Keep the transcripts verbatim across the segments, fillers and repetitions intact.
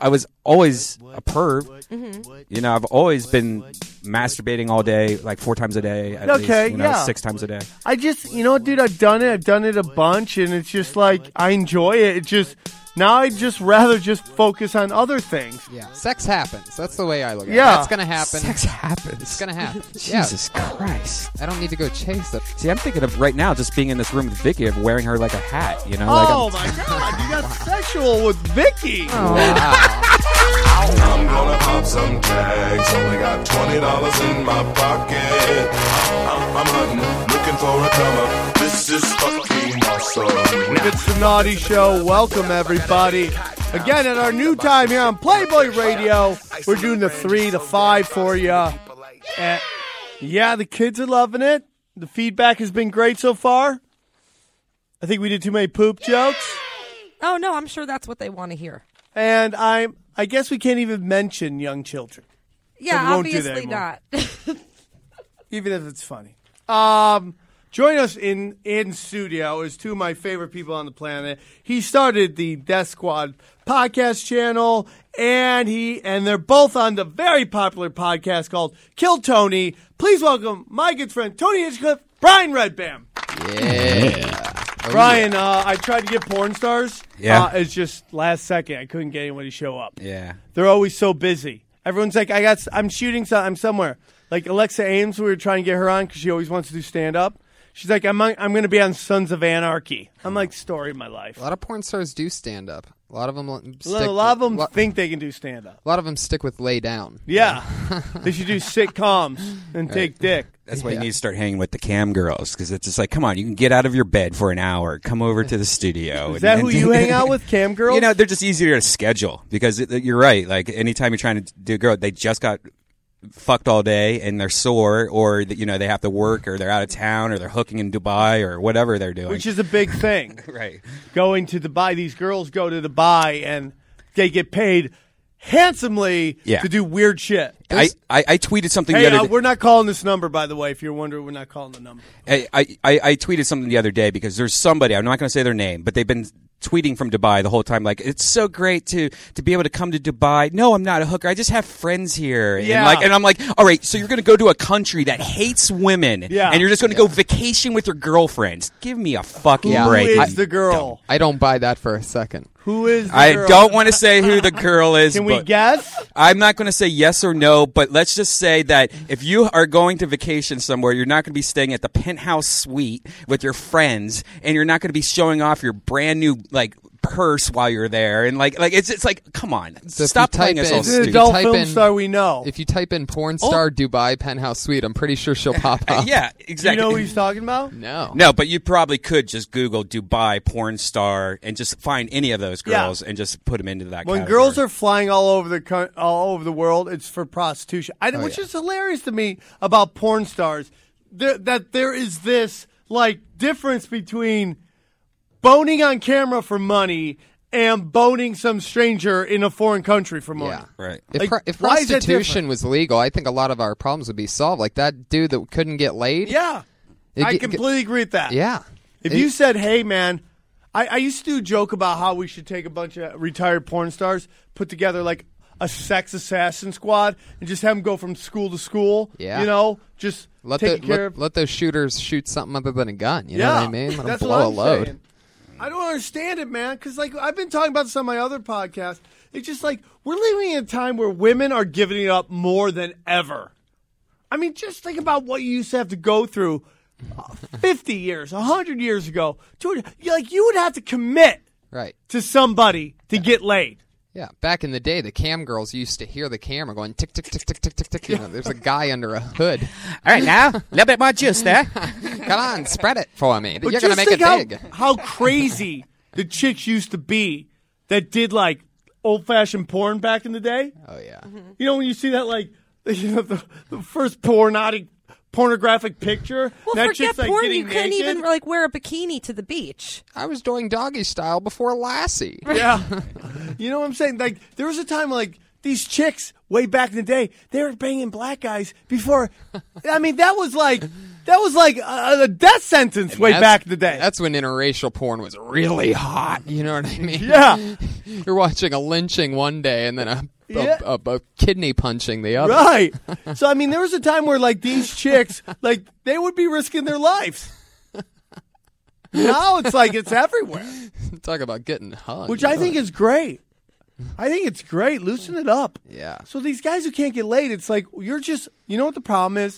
I was always a perv. Mm-hmm. You know, I've always been masturbating all day, like four times a day. At Okay, least, you know, yeah. six times a day. I just, you know what, dude, I've done it. I've done it a bunch, and it's just like, I enjoy it. It just, now I'd just rather just focus on other things. Yeah, sex happens. That's the way I look at Yeah. it. That's going to happen. Sex happens. It's going to happen. Jesus yeah. Christ. I don't need to go chase it. See, I'm thinking of right now just being in this room with Vicky, of wearing her like a hat, you know? Oh, like my God, you got sexual with Vicky. Oh, wow. I'm gonna pop some tags. Only got twenty dollars in my pocket. I'm, I'm hunting, looking for a come up. This is fucking awesome. It's the Naughty Show. Welcome, everybody. Again, at our new time here on Playboy Radio, we're doing the three to five for you. And yeah, the kids are loving it. The feedback has been great so far. I think we did too many poop jokes. Oh, no, I'm sure that's what they want to hear. And I'm, I guess we can't even mention young children. Yeah, we won't do that obviously anymore. not. Even if it's funny. Um, join us in, in studio is two of my favorite people on the planet. He started the Death Squad podcast channel, and he and they're both on the very popular podcast called Kill Tony. Please welcome my good friend Tony Hitchcliffe, Brian Redbam. Yeah. Oh, Brian, uh, I tried to get porn stars. Yeah. Uh, it's just last second. I couldn't get anyone to show up. Yeah. They're always so busy. Everyone's like, I got, I'm shooting, so I'm somewhere. Like Alexa Ames, we were trying to get her on because she always wants to do stand up. She's like, I'm, on, I'm going to be on Sons of Anarchy. I'm like, story of my life. A lot of porn stars do stand up. A lot of them stick. A lot of them lo- think they can do stand up. A lot of them stick with lay down. Yeah, they should do sitcoms and take dick. That's why Yeah. you need to start hanging with the cam girls, because it's just like, come on, you can get out of your bed for an hour, come over to the studio. Is that and, who you hang out with, cam girls? You know, they're just easier to schedule, because it, you're right. Like, anytime you're trying to do a girl, they just got fucked all day and they're sore, or you know, they have to work, or they're out of town, or they're hooking in Dubai, or whatever they're doing. Which is a big thing. Right. Going to Dubai, these girls go to Dubai and they get paid handsomely Yeah. to do weird shit. I, I, I tweeted something Hey, the other uh, day. we're not calling this number, by the way. If you're wondering, we're not calling the number. I, I, I tweeted something the other day because there's somebody, I'm not going to say their name, but they've been tweeting from Dubai the whole time, like, it's so great to to be able to come to Dubai. No, I'm not a hooker. I just have friends here. Yeah. And, like, and I'm like, all right, so you're going to go to a country that hates women, Yeah. and you're just going to go vacation with your girlfriends. Give me a fucking Yeah. break. Who I, is the girl? I don't buy that for a second. Who is the I girl? don't want to say who the girl is, Can we but guess? I'm not going to say yes or no, but let's just say that if you are going to vacation somewhere, you're not going to be staying at the penthouse suite with your friends, and you're not going to be showing off your brand new, like, purse while you're there, and like, like it's it's like, come on, So if stop you playing type us in- all It's an If you stupid. adult type film in- star we know. If you type in porn star Dubai penthouse suite, I'm pretty sure she'll pop up. Yeah, Do you exactly. know who he's talking about? No. No, but you probably could just Google Dubai porn star and just find any of those Yeah. girls and just put them into that. When category. girls are flying all over the co- all over the world, it's for prostitution. I, Oh, which yeah. is hilarious to me about porn stars. There, that there is this like difference between boning on camera for money and boning some stranger in a foreign country for money. Yeah. right? If, Like, pro- if why is that prostitution different? was legal, I think a lot of our problems would be solved. Like that dude that couldn't get laid. Yeah, It I get- completely agree with that. Yeah. If It- you said, "Hey, man," I, I used to do a joke about how we should take a bunch of retired porn stars, put together like a sex assassin squad, and just have them go from school to school. Yeah. You know, just let, the, taking care let, of. let those shooters shoot something other than a gun. You yeah, know what I mean? Let them that's blow what a I'm load. saying. I don't understand it, man. Because like I've been talking about this on my other podcast. It's just like we're living in a time where women are giving it up more than ever. I mean, just think about what you used to have to go through uh, fifty years, one hundred years ago. Dude, you like you would have to commit Right. to somebody to get laid. Yeah. Back in the day, the cam girls used to hear the camera going tick, tick, tick, tick, tick, tick, tick. You know, there's a guy under a hood. All right, now a little bit more juice there. Come on, spread it for me. But You're just going to make it think how, big. how crazy the chicks used to be that did like old-fashioned porn back in the day. Oh, yeah. You know, when you see that, like, you know, the, the first pornographic, pornographic picture, Well, that forget chick's, like, porn. getting You couldn't naked. even like wear a bikini to the beach. I was doing doggy style before Lassie. Yeah. You know what I'm saying? Like, there was a time, like, these chicks, way back in the day, they were banging black guys before. I mean, that was like, that was like a, a death sentence way That's- back in the day. That's when interracial porn was really hot. You know what I mean? Yeah. You're watching a lynching one day and then a, a, Yeah. a, a, a kidney punching the other. Right. So, I mean, there was a time where, like, these chicks, like, they would be risking their lives. Now it's like it's everywhere, Talk about getting hugged. which I think is great. I think it's great. Loosen it up. Yeah. So these guys who can't get laid, it's like, you're just, you know what the problem is?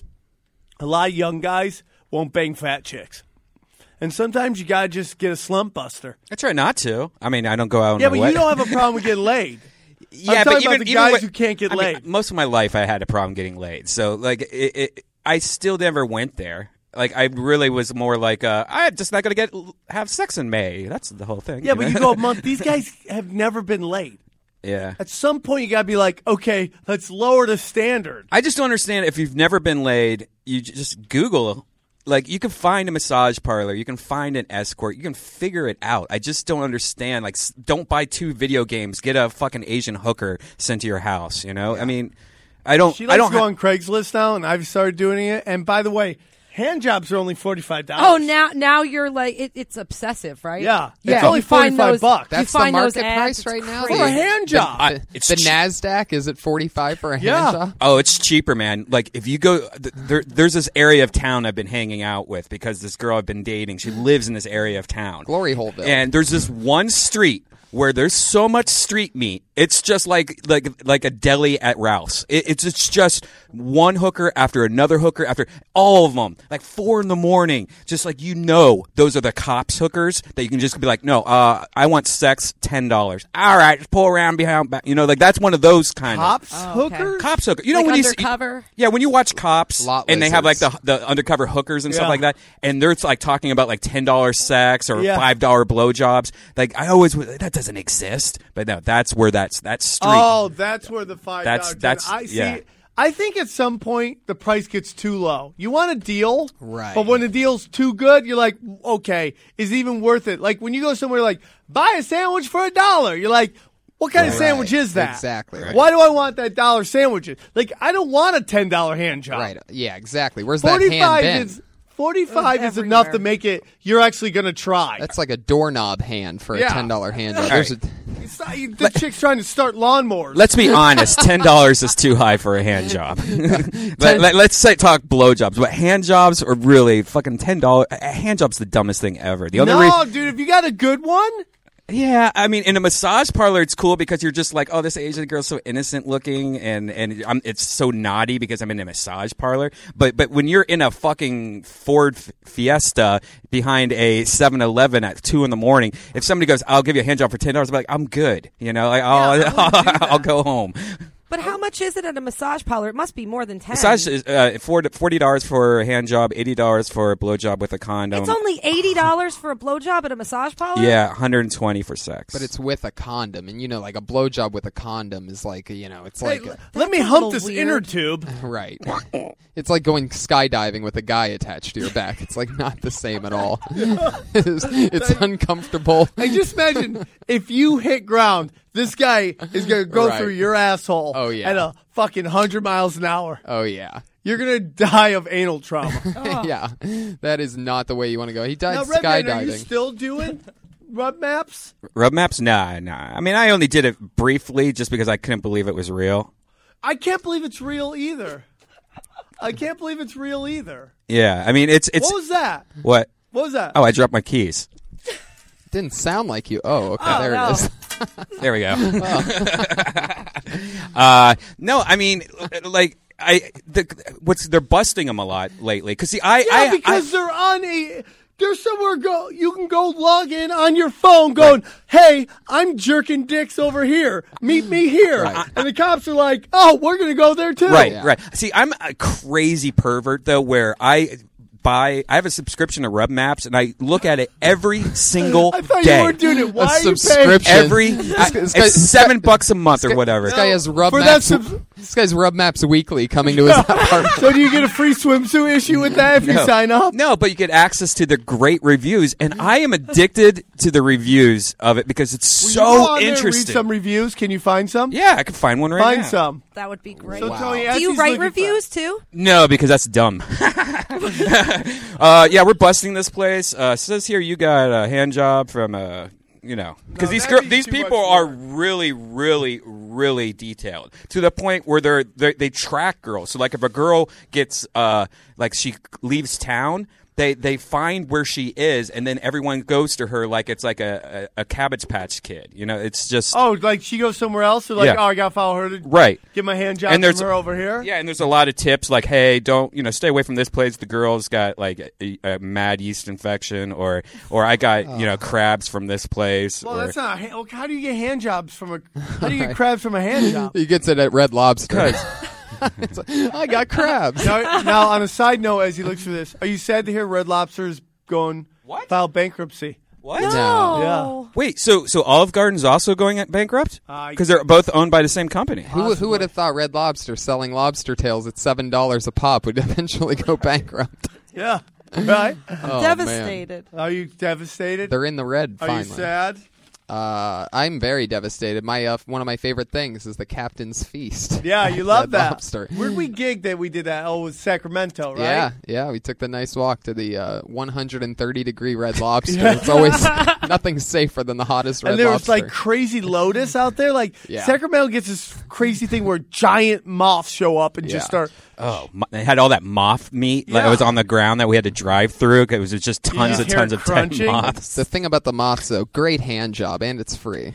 A lot of young guys won't bang fat chicks. And sometimes you got to just get a slump buster. I try not to. I mean, I don't go out. Yeah, on but my you don't have a problem with getting laid. Yeah, I'm but talking even about the even guys with- who can't get I mean, laid. most of my life, I had a problem getting laid. So, like, it, it, I still never went there. Like, I really was more like, uh, I'm just not going to get have sex in May. That's the whole thing. Yeah, but know? you go a month. These guys have never been laid. Yeah. At some point, you got to be like, okay, let's lower the standard. I just don't understand if you've never been laid, you j- just Google. Like, you can find a massage parlor, you can find an escort, you can figure it out. I just don't understand. Like, s- don't buy two video games, get a fucking Asian hooker sent to your house. You know, I mean, I don't. She I likes don't to go ha- on Craigslist now, and I've started doing it. And by the way, hand jobs are only forty-five dollars. Oh, now now you're like it, it's obsessive, right? Yeah. yeah. It's only You find forty-five those- bucks. That's you find the those market ads, price it's right now? crazy. For a hand job. I- The, it's the che- NASDAQ, is it forty-five for a hand Yeah. job? Oh, it's cheaper, man. Like, if you go, th- there, there's this area of town I've been hanging out with because this girl I've been dating, she lives in this area of town. Glory Holeville. And there's this one street where there's so much street meat. It's just like like like a deli at Ralph's. It, it's it's just one hooker after another hooker after all of them. Like four in the morning. Just like, you know, those are the cops hookers that you can just be like, no, uh, I want sex, ten dollars. All right, just pull around behind back. You know, like that's one of those kind Cops Oh, okay. hooker? of cops hooker. You know Like when undercover? you see, yeah, when you watch Cops Lot and they have like the lizards. the undercover hookers and Yeah. stuff like that, and they're like talking about like ten dollars sex or Yeah. five dollar blowjobs. Like I always that doesn't exist, but no, that's where that's that street. Oh, that's where the five That's- dollars. that's- I see. yeah. I think at some point the price gets too low. You want a deal, Right. But when the deal's too good, you're like, okay, is it even worth it? Like when you go somewhere like buy a sandwich for a dollar, you're like, what kind of Right. sandwich is that? Exactly, right. Why do I want that dollar sandwich? Like I don't want a ten dollar hand job. Right. Yeah, exactly. Where's that hand Forty-five been? is forty-five It's is enough to everywhere. make it. You're actually going to try. That's like a doorknob hand for a Yeah. ten dollar hand job. All There's right. a, It's not- the chick's trying to start lawnmowers. Let's be honest, ten dollars is too high for a hand job. let, let, let's say talk blowjobs, but hand jobs are really fucking ten dollars. A hand job's the dumbest thing ever. The only no, re- dude, if you got a good one. Yeah, I mean, in a massage parlor, it's cool because you're just like, oh, this Asian girl's so innocent looking, and and I'm, it's so naughty because I'm in a massage parlor. But but when you're in a fucking Ford F- Fiesta behind a seven eleven at two in the morning, if somebody goes, I'll give you a hand job for ten dollars, I'm like, I'm good, you know, like I'll Yeah, I wouldn't do that. I'll go home. But how much is it at a massage parlor? It must be more than ten. Massage is uh, forty dollars for a hand job, eighty dollars for a blowjob with a condom. It's only eighty dollars for a blowjob at a massage parlor. yeah, one hundred twenty for sex. but it's with a condom, and you know, like a blowjob with a condom is like, you know, it's Hey, like, l- let me a hump little this weird. inner tube. right. It's like going skydiving with a guy attached to your back. It's like not the same at all. it's, it's uncomfortable. I just imagine if you hit ground, this guy is going to go Right. through your asshole Oh, yeah. at a fucking one hundred miles an hour. Oh yeah. You're going to die of anal trauma. Yeah, that is not the way you want to go. He died now, Redman, are you skydiving. still doing rub maps? Rub maps? Nah, nah. I mean, I only did it briefly just because I couldn't believe it was real. I can't believe it's real either. I can't believe it's real either. Yeah, I mean, it's it's What was that? what? What was that? Oh, I dropped my keys. Didn't sound like you. Oh, okay, Oh, there no. it is. There we go. uh, no, I mean, like I the what's they're busting them a lot lately because see, I yeah, I, because I, they're on a. There's somewhere go. You can go log in on your phone, going, "Hey, I'm jerking dicks over here. Meet me here." Right. And the cops are like, "Oh, we're gonna go there too." right, Yeah. right. See, I'm a crazy pervert though, where I. Buy, I have a subscription to Rub Maps, and I look at it every single I thought day. you weren't doing it. Why A are you paying? subscription. Every, This I- guy- it's seven bucks a month or whatever. This guy has rub For maps. that sub- This guy's Rub Maps Weekly coming to his apartment. So do you get a free swimsuit issue with that if you No. sign up? No, but you get access to the great reviews, and I am addicted to the reviews of it because it's Will you so go on there and read interesting. some reviews. Can you find some? Yeah, I can find one right Find now. some. That would be great. So Wow. Tony, Do as you he's write looking for- reviews too? No, because that's dumb. uh, yeah, we're busting this place. Uh, says here you got a hand job from uh, you know, because No, these that'd girl, be these too people much are work. really, really, really detailed to the point where they're, they're they track girls. So like if a girl gets uh like she leaves town. They they find where she is, and then everyone goes to her like it's like a, a, a Cabbage Patch Kid. You know, it's just Oh, like she goes somewhere else? So like, Yeah. oh, I got to follow her to right. get my hand job And there's- from her over here? Yeah, and there's a lot of tips like, hey, don't you know, stay away from this place. The girl's got like a, a mad yeast infection, or or I got you know crabs from this place. Well, or, that's not. A hand, how do you get hand jobs from a? How do you get crabs from a hand job? He gets it at Red Lobster. It's like, I got crabs. now, now, on a side note, as he looks through this, are you sad to hear Red Lobster's going What? file bankruptcy? What? No. Yeah. Wait, so so Olive Garden's also going at bankrupt Uh, because they're both owned by the same company. Who, who would have thought Red Lobster selling lobster tails at seven dollars a pop would eventually go bankrupt? Yeah. Right? Oh, man. Devastated. Are you devastated? They're in the red. Are finally. you sad? Uh, I'm very devastated. My uh, one of my favorite things is the Captain's Feast. Yeah, you love Red that. Lobster. Where'd we gig that we did that? Oh, it was Sacramento, right? Yeah, yeah. We took the nice walk to the uh, one hundred thirty degree Red Lobster. Yeah. It's always nothing safer than the hottest Red And there Lobster. was like crazy lotus out there. Like Yeah. Sacramento gets this crazy thing where giant moths show up and just Yeah. start. Oh, mo- they had all that moth meat that Yeah. was on the ground that we had to drive through. It was just tons Yeah. and Hear tons it of dead crunching. moths. the thing about the moths, though, great hand job, and it's free.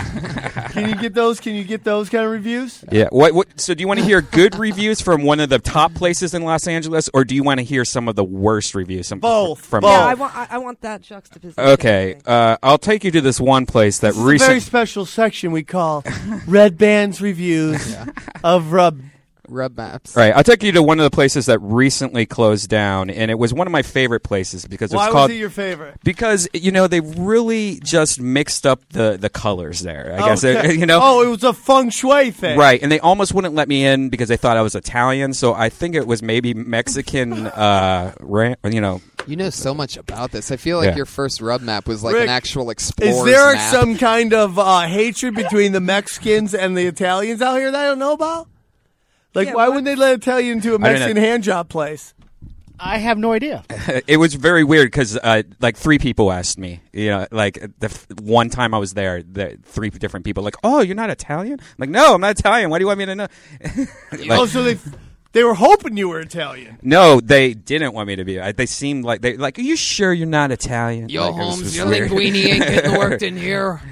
Can you get those? Can you get those kind of reviews? Yeah. What, what? So, do you want to hear good reviews from one of the top places in Los Angeles, or do you want to hear some of the worst reviews? Some, Both. From Both. Yeah, I want. I, I want that juxtaposition. Okay, uh, I'll take you to this one place that This is a very recently. special section we call Red Band's reviews of Rub. Rub Maps. Right, I'll take you to one of the places that recently closed down, and it was one of my favorite places because Why it's was called. it your favorite? Because you know they really just mixed up the, the colors there. I guess Okay. you know. Oh, it was a feng shui thing. Right, and they almost wouldn't let me in because they thought I was Italian. So I think it was maybe Mexican. uh, ran, you know, You know so much about this. I feel like Yeah. your first Rub Map was like Rick, an actual explorer's Is there map. some kind of uh, hatred between the Mexicans and the Italians out here that I don't know about? Like, Yeah, why what- wouldn't they let Italian into a don't know. Mexican hand job place? I have no idea. it was very weird because uh, like three people asked me. You know, like the f- one time I was there, the three different people like, "Oh, you're not Italian?" I'm like, "No, I'm not Italian. Why do you want me to know?" Like, oh, so they they were hoping you were Italian. no, they didn't want me to be. I, they seemed like they like. Are you sure you're not Italian? Yo, Like, it was Holmes, just your weird. linguine ain't getting worked in here.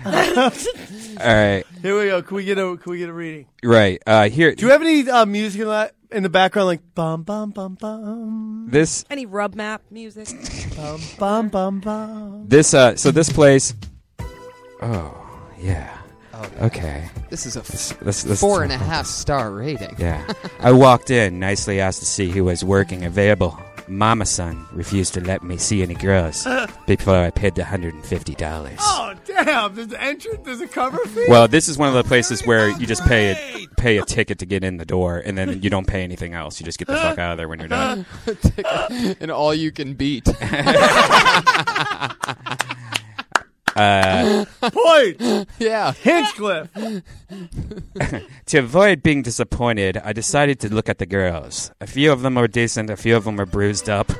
All right, Here we go. Can we get a Can we get a reading? right uh, here. Do you have any uh, music in, that, in the background, like bum bum bum bum this Any rub map music? bum bum bum bum? this uh so this place. Oh yeah. Okay. This is a This, this, this, four and a half star rating. Yeah. I walked in, nicely asked to see who was working available. Mama son refused to let me see any girls before I paid the one hundred fifty dollars. Oh damn! There's an entrance. There's a cover fee. Well, this is one of the places where you just pay a, pay a ticket to get in the door, and then you don't pay anything else. You just get the fuck out of there when you're done. And all you can beat. Uh, Point. Yeah. Hinchcliffe. to avoid being disappointed, I decided to look at the girls. A few of them were decent, a few of them were bruised up.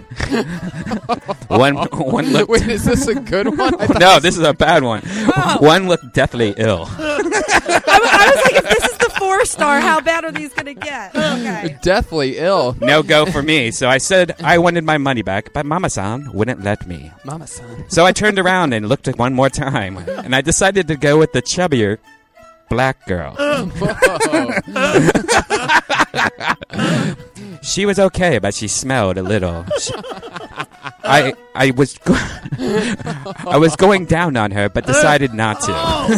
one one looked. Wait, is this a good one? I thought- No, this is a bad one. One looked deathly ill. I, was, I was like, if this is the four star, how bad are these going to get? Okay. Deathly ill. No go for me. So I said I wanted my money back, but Mama-san wouldn't let me. Mama son. So I turned around and looked at one more time, and I decided to go with the chubbier black girl. She was okay, but she smelled a little. She- I I was go- I was going down on her, but decided not to.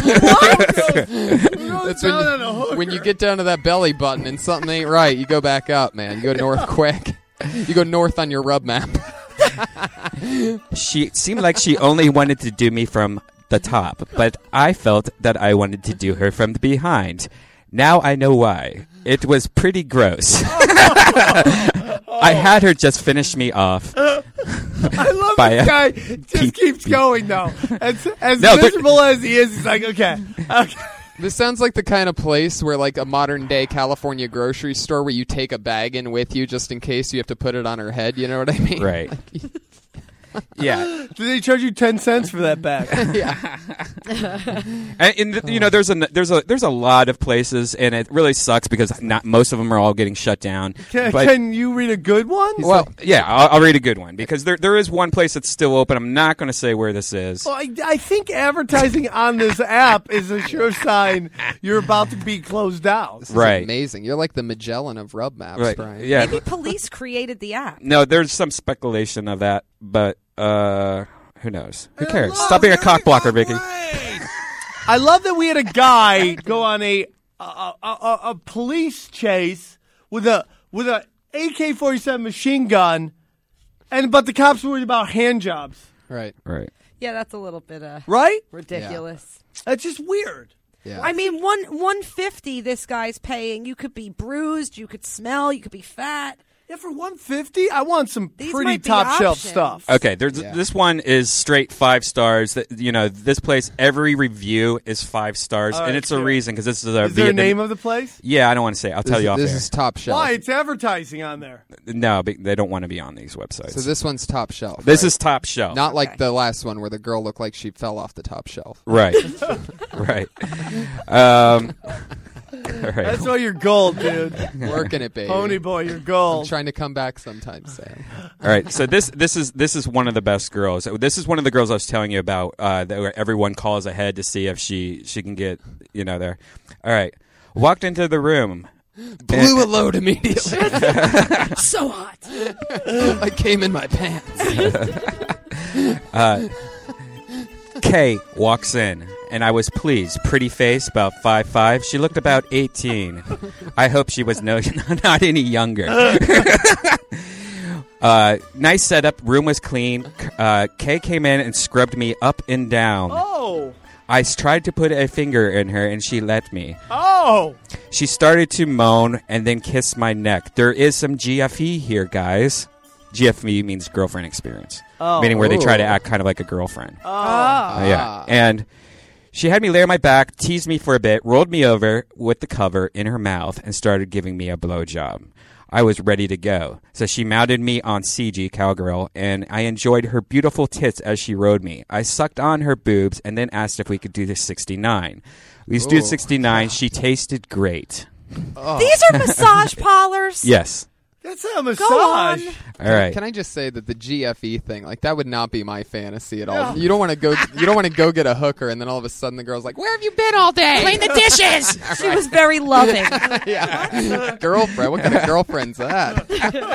That's when you, when you get down to that belly button and something ain't right, you go back up, man. You go north quick. You go north on your Rub Map. She seemed like she only wanted to do me from the top, but I felt that I wanted to do her from the behind. Now I know why. It was pretty gross. I had her just finish me off. I love By this a guy. Just peep, keeps peep. going though. As, as No, but- miserable as he is, he's like, okay, okay. This sounds like the kind of place where, like, a modern-day California grocery store where you take a bag in with you just in case you have to put it on her head. You know what I mean? Right. Yeah. Do they charge you ten cents for that bag? Yeah. And, and th- you know, there's a there's a there's a lot of places, and it really sucks because not most of them are all getting shut down. Can, But- can you read a good one? Well, yeah, I'll, I'll read a good one because there there is one place that's still open. I'm not going to say where this is. Well, I, I think advertising on this app is a sure sign you're about to be closed down. This Right. is amazing. You're like the Magellan of rub maps, Right. Brian. Yeah. Maybe police created the app. No, there's some speculation of that, but uh, who knows? Who cares? Stop being a cock blocker, Vicky. I love that we had a guy go on a a, a, a, a police chase with a with a A K forty-seven machine gun, and but the cops were worried about hand jobs, Right. Right. Yeah, that's a little bit uh, right? ridiculous. That's just weird. Yeah. I mean, one one fifty. This guy's paying. You could be bruised. You could smell. You could be fat. Yeah, for one fifty, I want some These pretty might be top shelf options. stuff. Okay, there's Yeah. this one is straight five stars. That you know, this place every review is five stars, All and right, it's a sure. reason because this is a Is there a Vietnam- name of the place? Yeah, I don't want to say. I'll This, tell you off this air. is top shelf. Why? It's advertising on there. No, but they don't want to be on these websites. So this one's top shelf. This right? is top shelf. Not like Okay. the last one where the girl looked like she fell off the top shelf. right, right. Um, all right. That's why you're gold, dude. Working it, baby. Pony boy, you're I'm gold. trying to come back sometimes, Sam. All right, so this this is this is one of the best girls. This is one of the girls I was telling you about. Uh, that where everyone calls ahead to see if she she can get you know there. All right, walked into the room. Blew a load immediately. So hot. I came in my pants. Uh, Kay walks in, and I was pleased. Pretty face, about five five. She looked about eighteen. I hope she was no not any younger. Uh, nice setup. Room was clean. Uh, Kay came in and scrubbed me up and down. Oh, I s- tried to put a finger in her, and she let me. oh. She started to moan and then kiss my neck. There is some G F E here, guys. G F E means girlfriend experience, Oh. meaning where they try to Ooh. act kind of like a girlfriend. Oh. Uh, yeah, Ah. and she had me lay on my back, teased me for a bit, rolled me over with the cover in her mouth, and started giving me a blowjob. I was ready to go. So she mounted me on C G, cowgirl, and I enjoyed her beautiful tits as she rode me. I sucked on her boobs and then asked if we could do the sixty-nine. We Ooh. did sixty-nine. She tasted great. These are massage parlors. Yes. That's not a massage. Go on. All right. Can I just say that the G F E thing, like that would not be my fantasy at all. Yeah. You don't want to go. You don't want to go get a hooker, and then all of a sudden the girl's like, "Where have you been all day? Clean the dishes. She was very loving. yeah, girlfriend. What kind of girlfriend's that?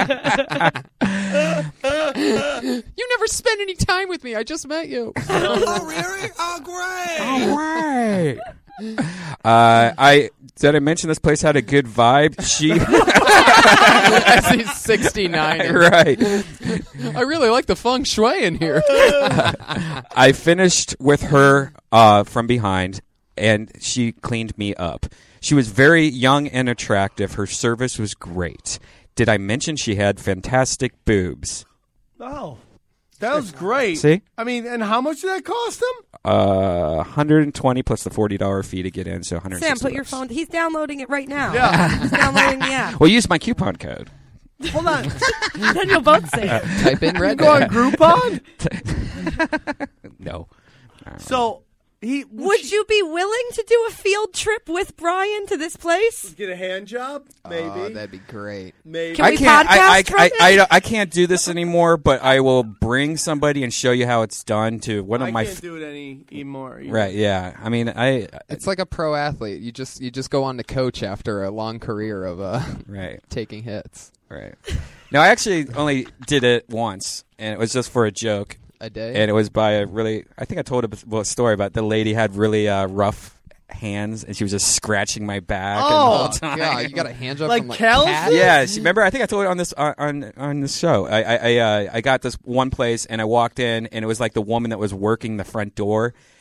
You never spent any time with me. I just met you. Oh, really? Oh, great. All right. Uh, I did I mention this place had a good vibe? She As he's sixty-nine. right. I really like the feng shui in here. I finished with her uh, from behind, and she cleaned me up. She was very young and attractive. Her service was great. Did I mention she had fantastic boobs? Oh, that was great. See? I mean, and how much did that cost him? Uh, one hundred twenty plus the forty dollar fee to get in, so one hundred sixty Sam, put your bucks. phone. He's downloading it right now. Yeah. He's downloading the app. Well, use my coupon code. Hold on. Then you'll both see it. Type in red. Go on Groupon. No. So he Would you be willing to do a field trip with Brian to this place? get a hand job? Maybe. Oh, that'd be great. Maybe. Can I we can't. I, I, podcast from I, it? I, don't- I can't do this anymore. But I will bring somebody and show you how it's done to one of I my. can't F- do it any anymore. either. right. Yeah. I mean, I. It's like a pro athlete. You just you just go on to coach after a long career of uh, Right. taking hits Right. No, I actually only did it once, and it was just for a joke. a day. And it was by a really. I think I told a, well, a story about the lady had really uh, rough hands, and she was just scratching my back and the Oh, whole time. God, you got a hand job Like from like Cal's? cat? Yeah, she, remember? I think I told it on this on on, on this show. I I I, uh, I got this one place, and I walked in, and it was like the woman that was working the front door,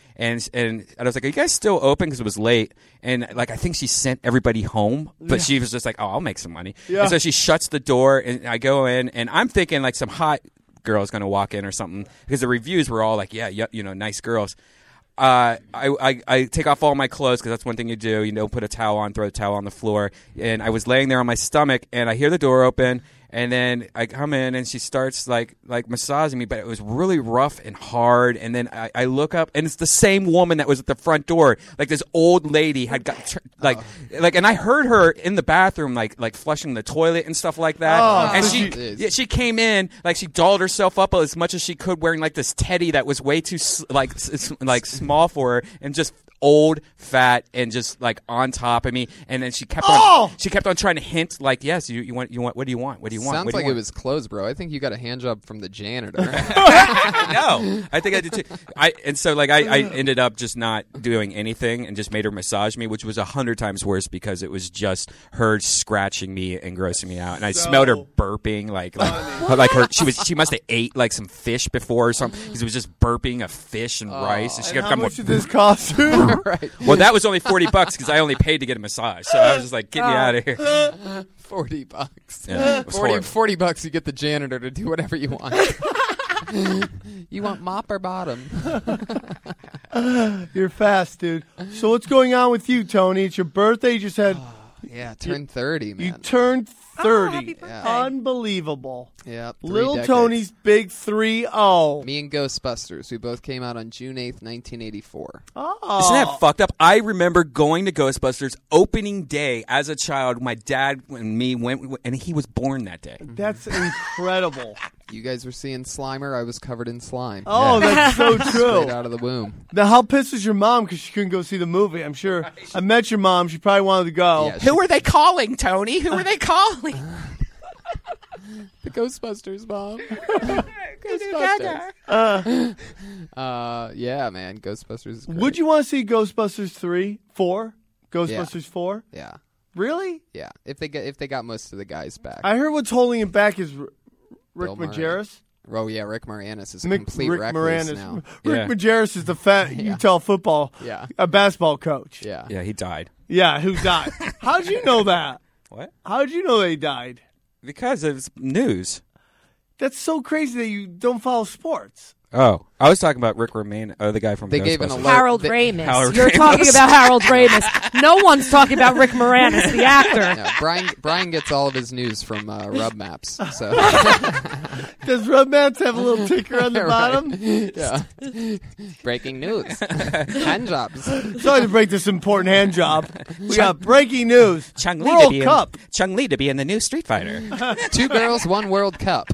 And, and I was like, are you guys still open? Because it was late. And like I think she sent everybody home, but yeah. she was just like, oh, I'll make some money. Yeah. And so she shuts the door, and I go in, and I'm thinking like some hot girl is going to walk in or something, because the reviews were all like, yeah, yeah, you know, nice girls. Uh, I, I, I take off all my clothes, because that's one thing you do. You know, put a towel on, throw the towel on the floor. And I was laying there on my stomach, and I hear the door open. And then I come in, and she starts like like massaging me, but it was really rough and hard. And then I, I look up, and it's the same woman that was at the front door. Like this old lady had got like oh. like, and I heard her in the bathroom, like like flushing the toilet and stuff like that. Oh, and she yeah, she came in, like she dolled herself up as much as she could, wearing like this teddy that was way too like like small for her, and just old, fat, and just like on top of me. And then she kept on oh! she kept on trying to hint like, yes, you, you want you want what do you want? What do you want? Sounds what do like you want? It was clothes, bro. I think you got a hand job from the janitor. No, I think I did too. I and so like I, I ended up just not doing anything and just made her massage me, which was a hundred times worse, because it was just her scratching me and grossing me out, and I so smelled her burping like like, like her she was she must have ate like some fish before or something, because it was just burping of fish and oh. rice. And she and kept how coming much did this cost you? Right. Well, that was only forty bucks, because I only paid to get a massage, so I was just like, get me out of here. Forty bucks. Yeah, forty, forty bucks, you get the janitor to do whatever you want. You want mop or bottom? You're fast, dude. So what's going on with you, Tony? It's your birthday. You just had. Oh, yeah, turned thirty, man. You turned thirty. Oh, happy birthday. Yeah. Unbelievable. Yeah, Little decades. Tony's big three oh. Me and Ghostbusters. We both came out on June eighth, nineteen eighty-four. Oh. Isn't that fucked up? I remember going to Ghostbusters opening day as a child. My dad and me went, and he was born that day. That's incredible. You guys were seeing Slimer. I was covered in slime. Oh, Yeah. that's so true. Straight out of the womb. Now, how pissed was your mom because she couldn't go see the movie? I'm sure. I met your mom. She probably wanted to go. Yeah, she- Who are they calling, Tony? Who are they calling? The Ghostbusters, Mom. Ghostbusters. Uh, Uh, yeah, man. Ghostbusters is great. would you want to see Ghostbusters three, four, Ghostbusters four? Yeah, Really? yeah. If they get if they got most of the guys back. I heard what's holding him back is R- Rick Bill Murray. Majerus. Oh yeah, Rick Moranis is a Mick- complete Rick recluse Moranis. now. Rick Yeah. Majerus is the fat Yeah. Utah football, Yeah, a basketball coach. yeah. Yeah, he died. Yeah, who died? How'd you know that? What? How'd you know they died? Because it's news. That's so crazy that you don't follow sports. Oh, I was talking about Rick Romaine, oh, the guy from They gave an Ghostbusters. alert. Harold They- Ramis. Harold You're Ramis. talking about Harold Ramis. No one's talking about Rick Moranis, the actor. No, Brian Brian gets all of his news from uh, Rub Maps. So Does Rub Maps have a little ticker on the bottom? yeah. Breaking news. Hand jobs. Sorry to break this important hand job. We got breaking news. Chung Lee to World be Cup. In, Chung Lee to be in the new Street Fighter. Two girls, one World Cup.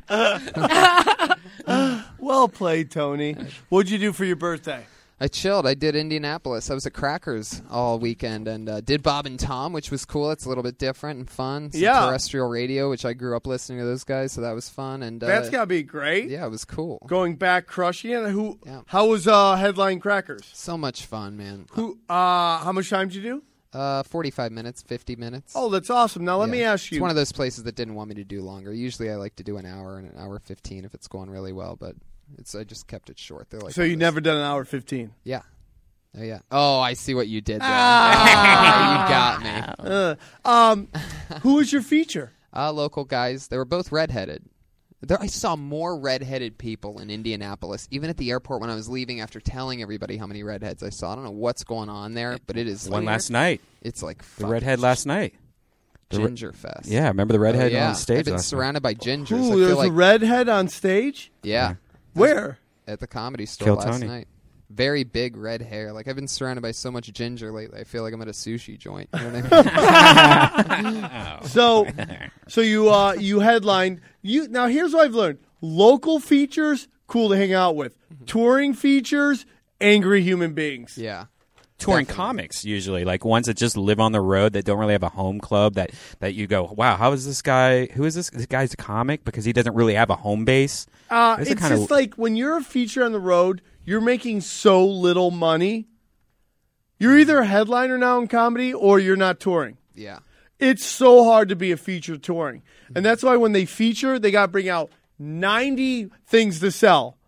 Well played, Tony. What'd you do for your birthday? I chilled. I did Indianapolis. I was at Crackers all weekend and uh, did Bob and Tom, which was cool. It's a little bit different and fun. Some Yeah. terrestrial radio, which I grew up listening to those guys, so that was fun. And uh, That's gotta be great. yeah, it was cool. Going back, crushing it. Who? Yeah. How was uh, Headline Crackers? So much fun, man. Who? Uh, how much time did you do? Uh, forty-five minutes, fifty minutes. Oh, that's awesome. Now let Yeah. me ask It's you. one of those places that didn't want me to do longer. Usually, I like to do an hour and an hour fifteen if it's going really well, but it's I just kept it short. They're like, so one you of those- never done an hour fifteen? Yeah. Oh yeah. Oh, I see what you did there. Ah, you got me. Uh, um, who was your feature? Uh, local guys. They were both redheaded. There, I saw more redheaded people in Indianapolis, even at the airport when I was leaving after telling everybody how many redheads I saw. I don't know what's going on there, but it is One like, last night. It's like The fucking redhead last night. The re- Ginger fest. Yeah, remember the redhead Oh, yeah. on stage I've been last night? surrounded by gingers. I Ooh, feel there was like a redhead on stage? yeah, Where? at the Comedy Store Kill last Tony. night. Very big red hair. Like I've been surrounded by so much ginger lately. I feel like I'm at a sushi joint. You know what I mean? So, so you uh, you headlined. You now here's what I've learned: local features, cool to hang out with. Touring features, angry human beings. Yeah. Touring Definitely. comics usually, like ones that just live on the road that don't really have a home club. That that you go, wow, how is this guy? Who is this? This guy's a comic because he doesn't really have a home base. Uh, Those are it's kinda- just like when you're a feature on the road, you're making so little money. You're either a headliner now in comedy or you're not touring. Yeah. It's so hard to be a feature touring. And that's why when they feature, they got to bring out ninety things to sell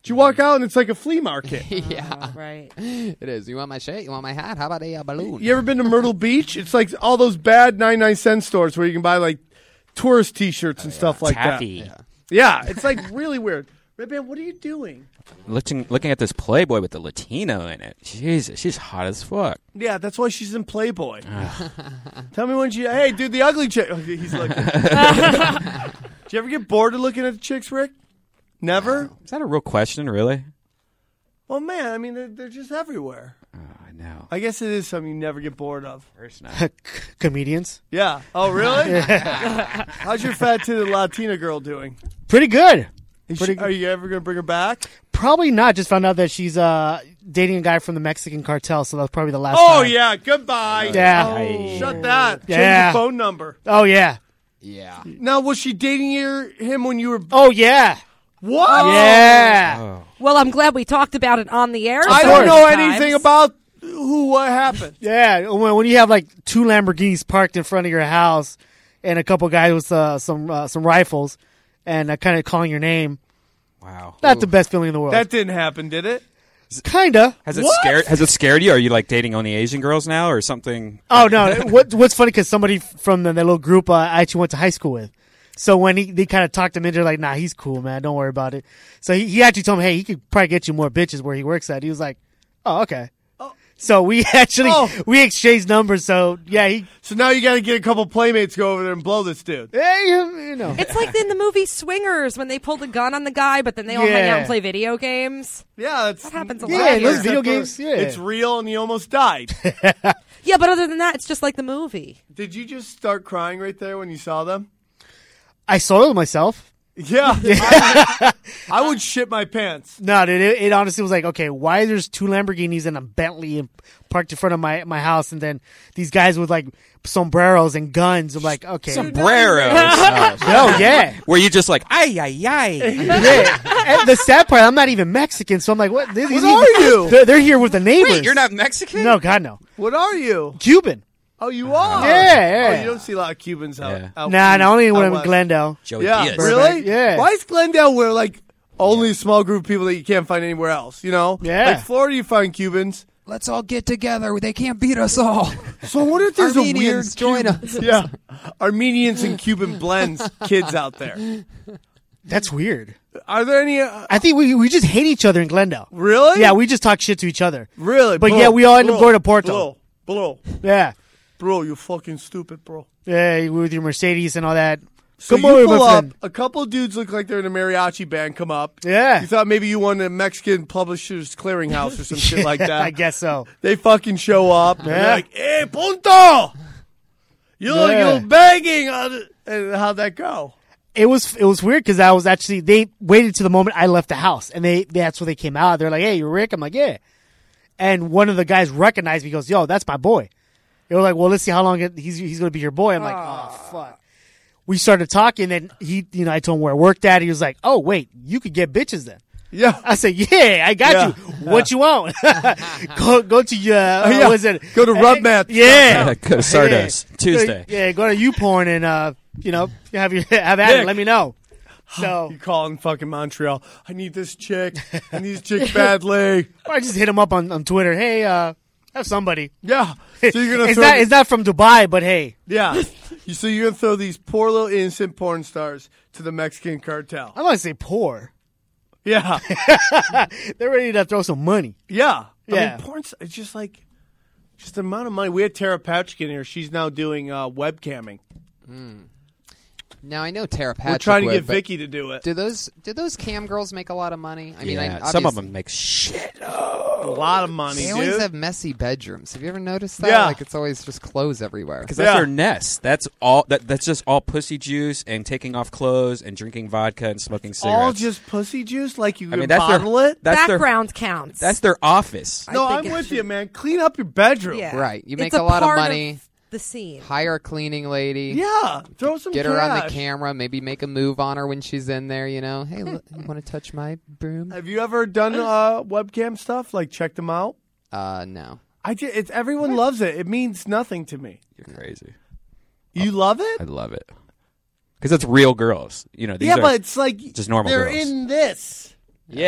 You walk out and it's like a flea market. yeah, Right. it is. You want my shirt? You want my hat? How about a uh, balloon? You ever been to Myrtle Beach? It's like all those bad ninety-nine cent stores where you can buy like tourist T-shirts and stuff like Taffy. that. Yeah, it's like really weird. Red Band, what are you doing? Looking, looking at this Playboy with the Latino in it. Jesus, she's hot as fuck. Yeah, that's why she's in Playboy. Tell me when she. Hey, dude, the ugly chick. Okay, he's looking. Did you ever get bored of looking at the chicks, Rick? Never. Is that a real question, really? Well, man, I mean, they're, they're just everywhere. Oh, I know. I guess it is something you never get bored of. First night. Comedians. Yeah. Oh, really? How's your fat-titted Latina girl doing? Pretty good. Is Pretty she, are you ever going to bring her back? Probably not. Just found out that she's uh, dating a guy from the Mexican cartel, so that was probably the last Oh, time. yeah. Goodbye. Yeah. Oh, shut that. Change Yeah. your phone number. Oh, yeah. Yeah. Now, was she dating your, him when you were... Oh, yeah. What? Yeah. Oh. Well, I'm glad we talked about it on the air. I several don't know times. anything about who, what happened. Yeah. When, when you have like two Lamborghinis parked in front of your house and a couple guys with uh, some uh, some rifles and uh, kind of calling your name, Wow. not the best feeling in the world. That didn't happen, did it? Kinda. Has it What? scared? Has it scared you? Are you like dating only Asian girls now, or something? Oh no! what What's funny because somebody from the, the little group uh, I actually went to high school with. So when he they kind of talked him into like, nah, he's cool, man. Don't worry about it. So he, he actually told me, hey, he could probably get you more bitches where he works at. He was like, oh, okay. Oh. So we actually Oh. we exchanged numbers. So yeah, he So now you got to get a couple playmates to go over there and blow this dude. hey, you, you know. It's like in the movie Swingers when they pull the gun on the guy, but then they all hang out Yeah. and play video games. Yeah, that's That happens a Yeah, lot. those here. Except video for games, yeah. It's real and he almost died. Yeah, but other than that, it's just like the movie. Did you just start crying right there when you saw them? I soiled myself. Yeah. I, I would shit my pants. No, dude, it, it honestly was like, okay, why there's two Lamborghinis and a Bentley and parked in front of my, my house, and then these guys with like sombreros and guns. I'm like, okay, Sombreros. oh yeah. Were you just like, ay, ay, ay? Yeah. And the sad part, I'm not even Mexican, so I'm like, what? These, What these are even- you? They're, they're here with the neighbors. Wait, you're not Mexican? No, God, no. What are you? Cuban. Oh, you are? Yeah, yeah. Oh, you don't see a lot of Cubans out. Yeah. out Nah, not only out when I'm in west. Glendale. Joe Yeah, Diaz. really? Yeah. Why is Glendale where like only a small group of people that you can't find anywhere else? You know? Yeah. Like Florida, you find Cubans. Let's all get together. They can't beat us all. So I wonder if there's a weird Armenians, join Cuban- us. Yeah, Armenians and Cuban blends kids out there. That's weird. Are there any? Uh, I think we we just hate each other in Glendale. really? Yeah, we just talk shit to each other. really. But bro, yeah, we all end up bro, going to Porto. Bro, bro, Yeah. bro, you fucking stupid, bro. Yeah, with your Mercedes and all that. So Good you morning, pull my up, friend. a couple of dudes look like they're in a mariachi band come up. Yeah. You thought maybe you won the Mexican Publishers Clearinghouse or some shit like that. I guess so. They fucking show up. And Yeah. they're like, hey, punto! You look, Yeah. you're begging. On it. And how'd that go? It was it was weird because I was actually they waited to the moment I left the house and they that's when they came out. They're like, "Hey, you're Rick." I'm like, "Yeah." And one of the guys recognized me. He goes, "Yo, that's my boy." They were like, "Well, let's see how long it, he's he's gonna be your boy." I'm like, "Oh fuck." We started talking, and he, you know, I told him where I worked at. He was like, "Oh, wait, you could get bitches then." Yeah. I said, "Yeah, I got Yeah. you. What you want? go go to uh, yeah. what was it? Go to Rubmat. Yeah, Go to Stardust. Yeah. Tuesday. Go, yeah, go to YouPorn and uh, you know, have your have at it. Nick. Let me know. So You call in fucking Montreal. I need this chick. I need this chick badly. or I just hit him up on, on Twitter. Hey, uh, have somebody. Yeah. So you're gonna it's throw not it's not from Dubai, but hey, yeah. You, so you're gonna throw these poor little innocent porn stars to the Mexican cartel. I'm gonna say poor. Yeah. They're ready to throw some money. Yeah. I Yeah. mean, porn. It's just like just the amount of money. We had Tara Patrick in here. She's now doing uh, webcamming. Now I know Tara Patrick. We're trying to would, get but Vicky to do it. Do those do those cam girls make a lot of money? I mean, I, Yeah, some of obviously- them make shit. A lot of money, They dude. always have messy bedrooms. Have you ever noticed that? Yeah. Like it's always just clothes everywhere. Because that's Yeah. their nest. That's all. That, that's just all pussy juice and taking off clothes and drinking vodka and smoking cigarettes. All just pussy juice, like you I can mean, that's bottle their, it. That's Background counts. Their, that's their office. No, I I'm think it with should- you, man. Clean up your bedroom. yeah. Right. You make It's a lot of part money. the scene. Hire a cleaning lady. Yeah, throw some Get her on the cash. camera. Maybe make a move on her when she's in there. You know, hey, look, you want to touch my broom? Have you ever done uh, webcam stuff? Like check them out? Uh, no. I just, it's everyone loves it. It means nothing to me. You're crazy. You love it? I love it. Because it's real girls. You know, these Yeah, are, but it's like just normal they're girls. in this. Yeah,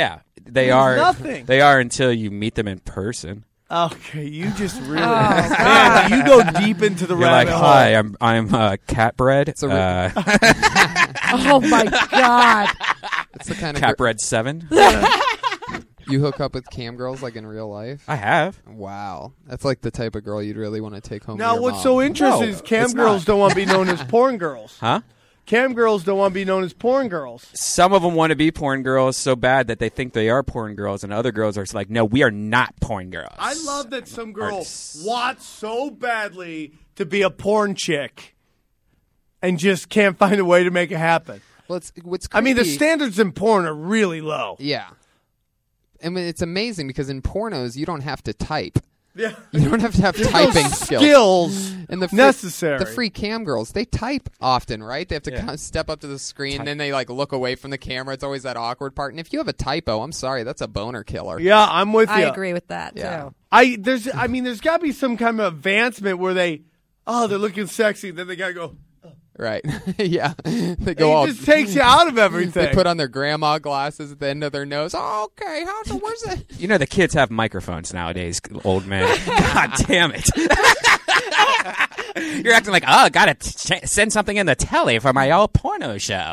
They are nothing. They are until you meet them in person. Okay, you just really, Oh, man, you go deep into the You're like, rabbit hole. hi, I'm I'm uh, cat bread. a re- Uh, Oh my God. It's the kind of cat gr- bread seven. you hook up with cam girls like in real life. I have. Wow, that's like the type of girl you'd really want to take home. to Now, your what's mom. so interesting No, is cam it's girls not. don't want to be known as porn girls. Huh? Cam girls don't want to be known as porn girls. Some of them want to be porn girls so bad that they think they are porn girls, and other girls are like, no, we are not porn girls. I love that some girl Arts. wants so badly to be a porn chick and just can't find a way to make it happen. Well, it's what's I mean, the creepy- standards in porn are really low. Yeah, I mean it's amazing because in pornos you don't have to type. Yeah. You don't have to have typing skills. Skills And the free, necessary. The free cam girls, they type often, right? They have to Yeah. kind of step up to the screen, Type. and then they like look away from the camera. It's always that awkward part. And if you have a typo, I'm sorry, that's a boner killer. Yeah, I'm with you. I agree with that, Yeah. too. I there's I mean, there's got to be some kind of advancement where they, oh, they're looking sexy, then they gotta go. Right? yeah. They It go all. just takes you out of everything. They put on their grandma glasses at the end of their nose. Oh, okay, how's the where's it? You know, the kids have microphones nowadays, old man. God damn it. You're acting like, oh, gotta ch- send something in the telly for my old porno show.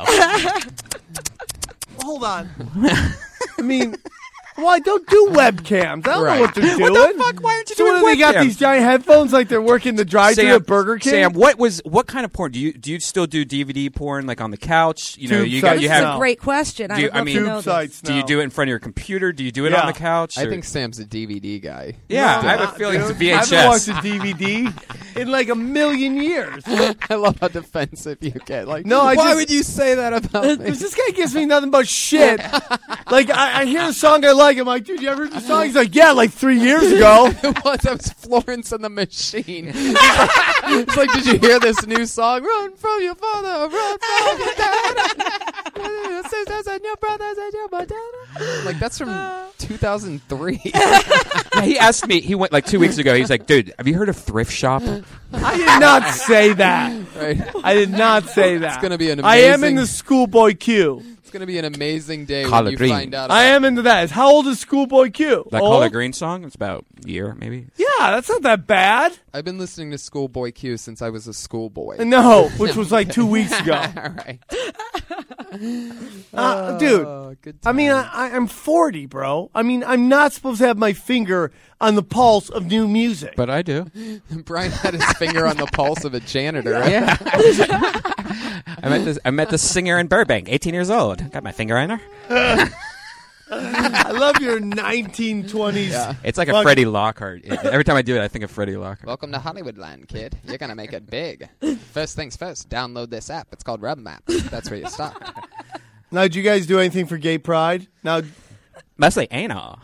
Hold on. I mean, why don't do webcams? I don't Right. know what they're doing. What the fuck? Why aren't you so doing what, they got webcams? these giant headphones like they're working the drive-thru Sam, at Burger King? Sam, what was what kind of porn do you do? You still do D V D porn like on the couch? You know, Tube you got sites you This is have. now. a great question. I Do you- would I love mean- to Tube know this. sites Do you now. do it in front of your computer? Do you do it Yeah. on the couch? I or- think Sam's a D V D guy. Yeah, No, I have a not, feeling it's a dude. V I H haven't watched S. a D V D in like a million years. I love how defensive you get. Like, No, I why just- would you say that about me? Because this guy gives me nothing but shit. Like, I, I hear a song I like. I'm like, dude, you ever heard the song? He's like, yeah, like three years ago. It was, that was Florence and the Machine. It's like, did you hear this new song? Run from your father, run from your dad. Your sisters and your brothers and your mother. Like, that's from two thousand three. Yeah, he asked me. He went like two weeks ago. He's like, dude, have you heard of Thrift Shop? I did not say that. Right? I did not say that. It's gonna be an I am in amazing- the schoolboy queue. It's going to be an amazing day Collard when you green. find out. I about- am into that. How old is Schoolboy Q? That Old? Collard Green song? It's about a year, maybe. Yeah, that's not that bad. I've been listening to Schoolboy Q since I was a schoolboy. No, which was like two weeks ago. All right. Uh, dude, Oh, good I mean, times. I, I- I'm forty, bro. I mean, I'm not supposed to have my finger on the pulse of new music. But I do. Brian had his finger on the pulse of a janitor. Right? Yeah. I met this. I met this singer in Burbank, eighteen years old. Got my finger on her. I love your nineteen twenties. Yeah. It's like a Fuck. Freddie Lockhart. It- every time I do it, I think of Freddie Lockhart. Welcome to Hollywoodland, kid. You're gonna make it big. First things first, download this app. It's called RubMap. That's where you start. Now, did you guys do anything for Gay Pride? Now, Mostly anal.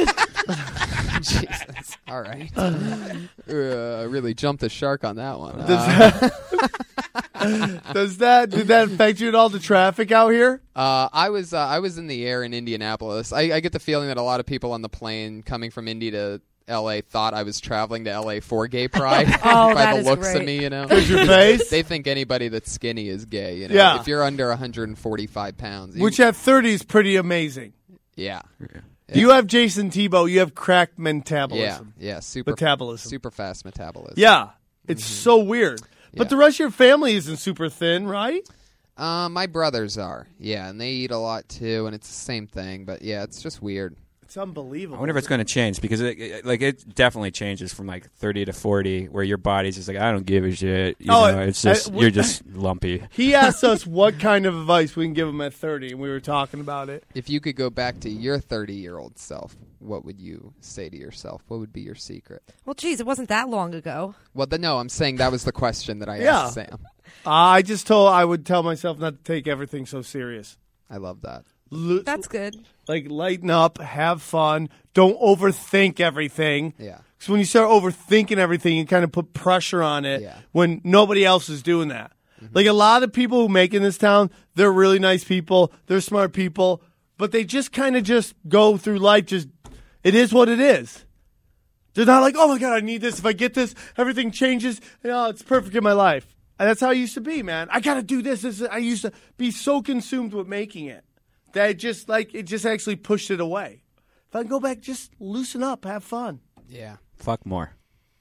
Jesus. All right. Uh, really jumped the shark on that one. does Uh, that, does that did that affect you at all? The traffic out here? uh, I was uh, I was in the air in Indianapolis. I, I get the feeling that a lot of people on the plane coming from Indy to L A thought I was traveling to L A for Gay Pride Oh, by that the is looks great. of me, you know. Does your face? They think anybody that's skinny is gay, you know. Yeah. If you're under one hundred forty-five pounds, you- Which at thirty is pretty amazing. yeah, You have Jason Tebow. You have cracked yeah, metabolism. yeah, super Metabolism. super fast metabolism. Yeah, it's so weird. But Yeah. the rest of your family isn't super thin, right? Uh, my brothers are, yeah, and they eat a lot too, and it's the same thing. But yeah, it's just weird. It's unbelievable. I wonder if it's going to change because it, it, like it definitely changes from like thirty to forty, where your body's just like I don't give a shit. You Oh, know, it's I- just we- you're just lumpy. He asked us what kind of advice we can give him at thirty, and we were talking about it. If you could go back to your thirty-year-old self, what would you say to yourself? What would be your secret? Well, geez, it wasn't that long ago. Well, the, no, I'm saying that was the question that I Yeah. asked Sam. I just told I would tell myself not to take everything so serious. I love that. L- That's good. like lighten up, have fun, don't overthink everything. Yeah. Because when you start overthinking everything, you kind of put pressure on it Yeah. when nobody else is doing that. Like a lot of people who make in this town, they're really nice people, they're smart people, but they just kind of just go through life. Just it is what it is. They're not like, oh my god, I need this. If I get this, everything changes. You know, it's perfect in my life. And that's how I used to be, man. I got to do this. This. is- I used to be so consumed with making it that just like it just actually pushed it away. If I can go back, just loosen up, have fun. Yeah. Fuck more.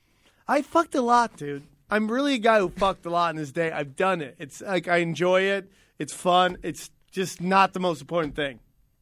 I fucked a lot, dude. I'm really a guy who fucked a lot in his day. I've done it. It's like I enjoy it. It's fun. It's just not the most important thing.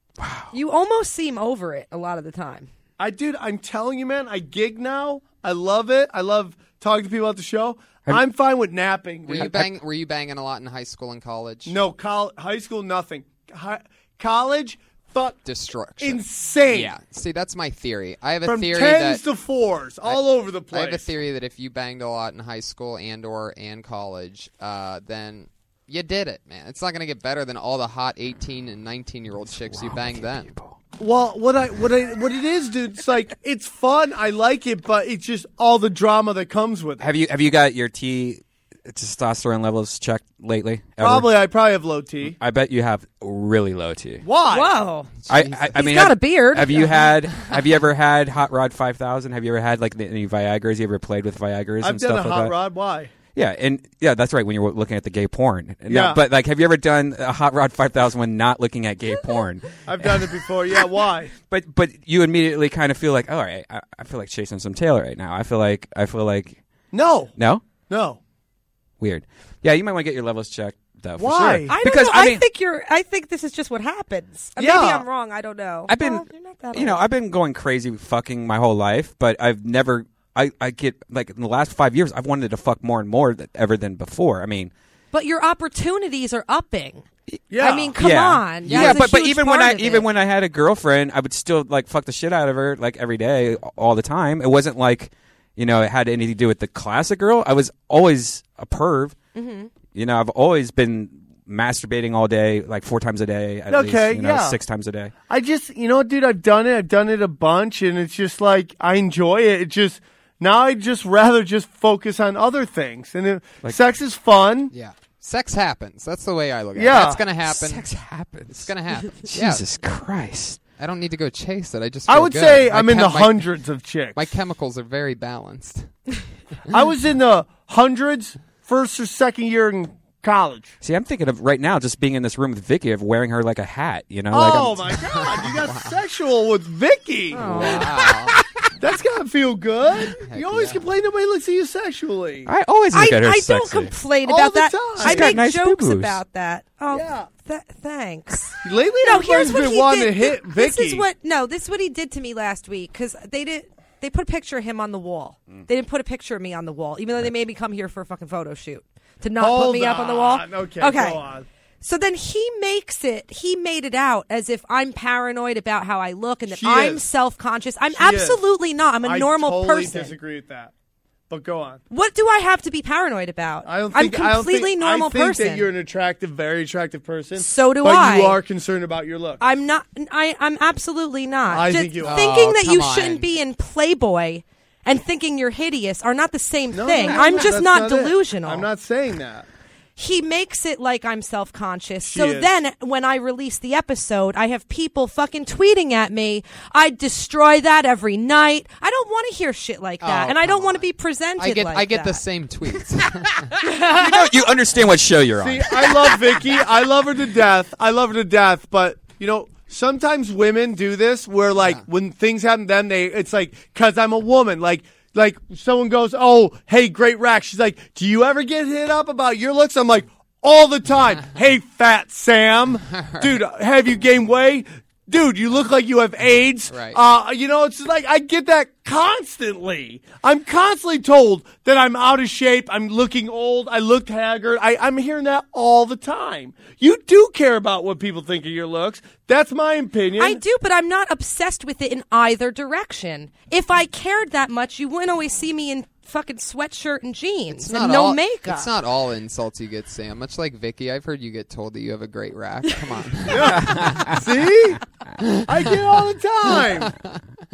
You almost seem over it a lot of the time. I dude, I'm telling you, man. I gig now. I love it. I love talking to people at the show. I'm fine with napping. Were you bang? Were you banging a lot in high school and college? No, col- high school, nothing. Hi- college, fuck, Destruction. insane. Yeah. See, that's my theory. I have a From theory tens that to fours, all over the I place. have a theory that if you banged a lot in high school and or and college, uh, then you did it, man. It's not going to get better than all the hot eighteen and nineteen year old chicks you banged then. Well, what I what I what it is, dude. It's like it's fun. I like it, but it's just all the drama that comes with it. Have you have you got your T testosterone levels checked lately? Ever? Probably, I probably have low T. I bet you have really low T. Why? Whoa. I, I, I He's mean, got have, a beard. Have you had? Have you ever had Hot Rod five thousand? Have you ever had like any Viagra's? You ever played with Viagra's I've and done stuff a like hot that? rod. Why? Yeah, and yeah, that's right. When you're looking at the gay porn, no, Yeah. But like, have you ever done a Hot Rod five thousand when not looking at gay porn? I've done it before. Yeah, why? But but you immediately kind of feel like, oh, all right, I, I feel like chasing some tail right now. I feel like I feel like No, no, no. weird. Yeah, you might want to get your levels checked though. For Why? sure. I don't Because know. I I, mean, think you're. I think this is just what happens. Uh, Yeah. Maybe I'm wrong. I don't know. I've been, Well, you're not that you know, old. I've been going crazy fucking my whole life, but I've never. I, I get like in the last five years, I've wanted to fuck more and more than, ever than before. I mean, But your opportunities are upping. Yeah. I mean, come yeah. on. Yeah, That's a but but huge even when part I of even it. when I had a girlfriend, I would still like fuck the shit out of her like every day, all the time. It wasn't like, you know, it had anything to do with the classic girl. I was always a perv. Mm-hmm. You know, I've always been masturbating all day, like four times a day, at Okay, least, you know, yeah. six times a day. I just, you know, dude, I've done it. I've done it a bunch, and it's just like I enjoy it. It just now I just rather just focus on other things, and it, Like- sex is fun. Yeah. Sex happens. That's the way I look at Yeah. it. That's going to happen. Sex happens. It's going to happen. Yeah. Jesus Christ. I don't need to go chase it. I just I feel would good. say My I'm in chem- the my- hundreds of chicks. My chemicals are very balanced. I was in the hundreds first or second year in college. See, I'm thinking of right now just being in this room with Vicky of wearing her like a hat. You know, like Oh I'm, my god, you got sexual with Vicky. Wow. That's gotta feel good. Heck You always yeah. complain nobody looks at you sexually. I always I, look at her I don't sexy. complain All about the that. time. I She's got make nice jokes boo-boos. about that. Oh, Yeah. th- thanks. Lately, No, everybody's here's what been he wanting did. to hit Th- Vicky. This is what no, this is what he did to me last week because they did. They put a picture of him on the wall. Mm. They didn't put a picture of me on the wall, even though they made me come here for a fucking photo shoot to not Hold put me up on the wall. Okay, okay. go on. So then he makes it, he made it out as if I'm paranoid about how I look and that She I'm is. self-conscious. I'm She absolutely not. I'm a I normal totally person. disagree with that. But go on. What do I have to be paranoid about? I don't I'm think, I don't completely think, normal I think person. that you're an attractive, very attractive person. So do but I. you are concerned about your look. I'm not. I, I'm absolutely not. I Just think you are. thinking Oh, that you come on. shouldn't be in Playboy and thinking you're hideous are not the same No, thing. no, no, I'm no, just that's not, it. delusional. I'm not saying that. He makes it like I'm self-conscious. She so is. then when I release the episode, I have people fucking tweeting at me, I'd destroy that every night. I don't want to hear shit like that. Oh, and I don't come want to on. be presented I get like I get that. the same tweets. you, know, you understand what show you're on. See, I love Vicky. I love her to death. I love her to death. But you know, sometimes women do this where, like, Yeah. when things happen to them, they it's like because I'm a woman, like. Like, someone goes, oh, hey, great rack. She's like, do you ever get hit up about your looks? I'm like, all the time. Hey, fat Sam. Dude, have you gained weight? Dude, you look like you have AIDS. Right. Uh, you know, it's like I get that constantly. I'm constantly told that I'm out of shape. I'm looking old. I look haggard. I, I'm hearing that all the time. You do care about what people think of your looks. That's my opinion. I do, but I'm not obsessed with it in either direction. If I cared that much, you wouldn't always see me in fucking sweatshirt and jeans It's and not no all, makeup. It's not all insults you get, Sam. Much like Vicky, I've heard you get told that you have a great rack. Come on. See? I get it all the time.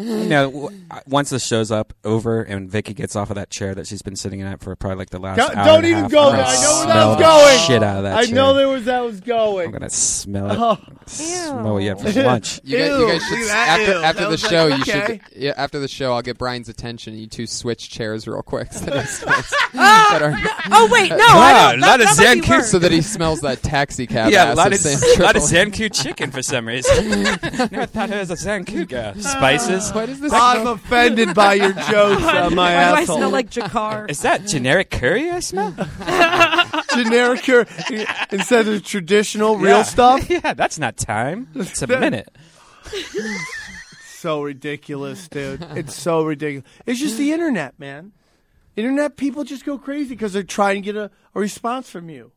You know, w- once the show's up over and Vicky gets off of that chair that she's been sitting at for probably like the last Don't, hour don't and a even half, go I'm there. gonna I know where that smell was the going. Shit out of that I chair. know there was that was going. I'm gonna smell it. Oh. Smell what you have for Ew. lunch. You, guys, you Ew, guys should look s- at that, after ew. after That the was show. like, You okay. should yeah. After the show, I'll get Brian's attention. You two switch chairs real quick. So, that he smells, that are- Oh wait, no, Wow, I don't. a That, lot of that might be Zanku worse. so that he smells that taxi cab. Yeah, a ass lot of, Sam a lot of Tripoli. Zanku chicken for some reason. Never thought it was a Zanku guy. Spices. What is this? I'm offended by your jokes on my Why do I asshole. smell like Jakar? Is that generic curry I smell? Generic cur- instead of traditional real Yeah. stuff? Yeah, that's not time. It's a minute. So ridiculous, dude. It's so ridiculous. It's just the internet, man. Internet people just go crazy because they're trying to get a, a response from you.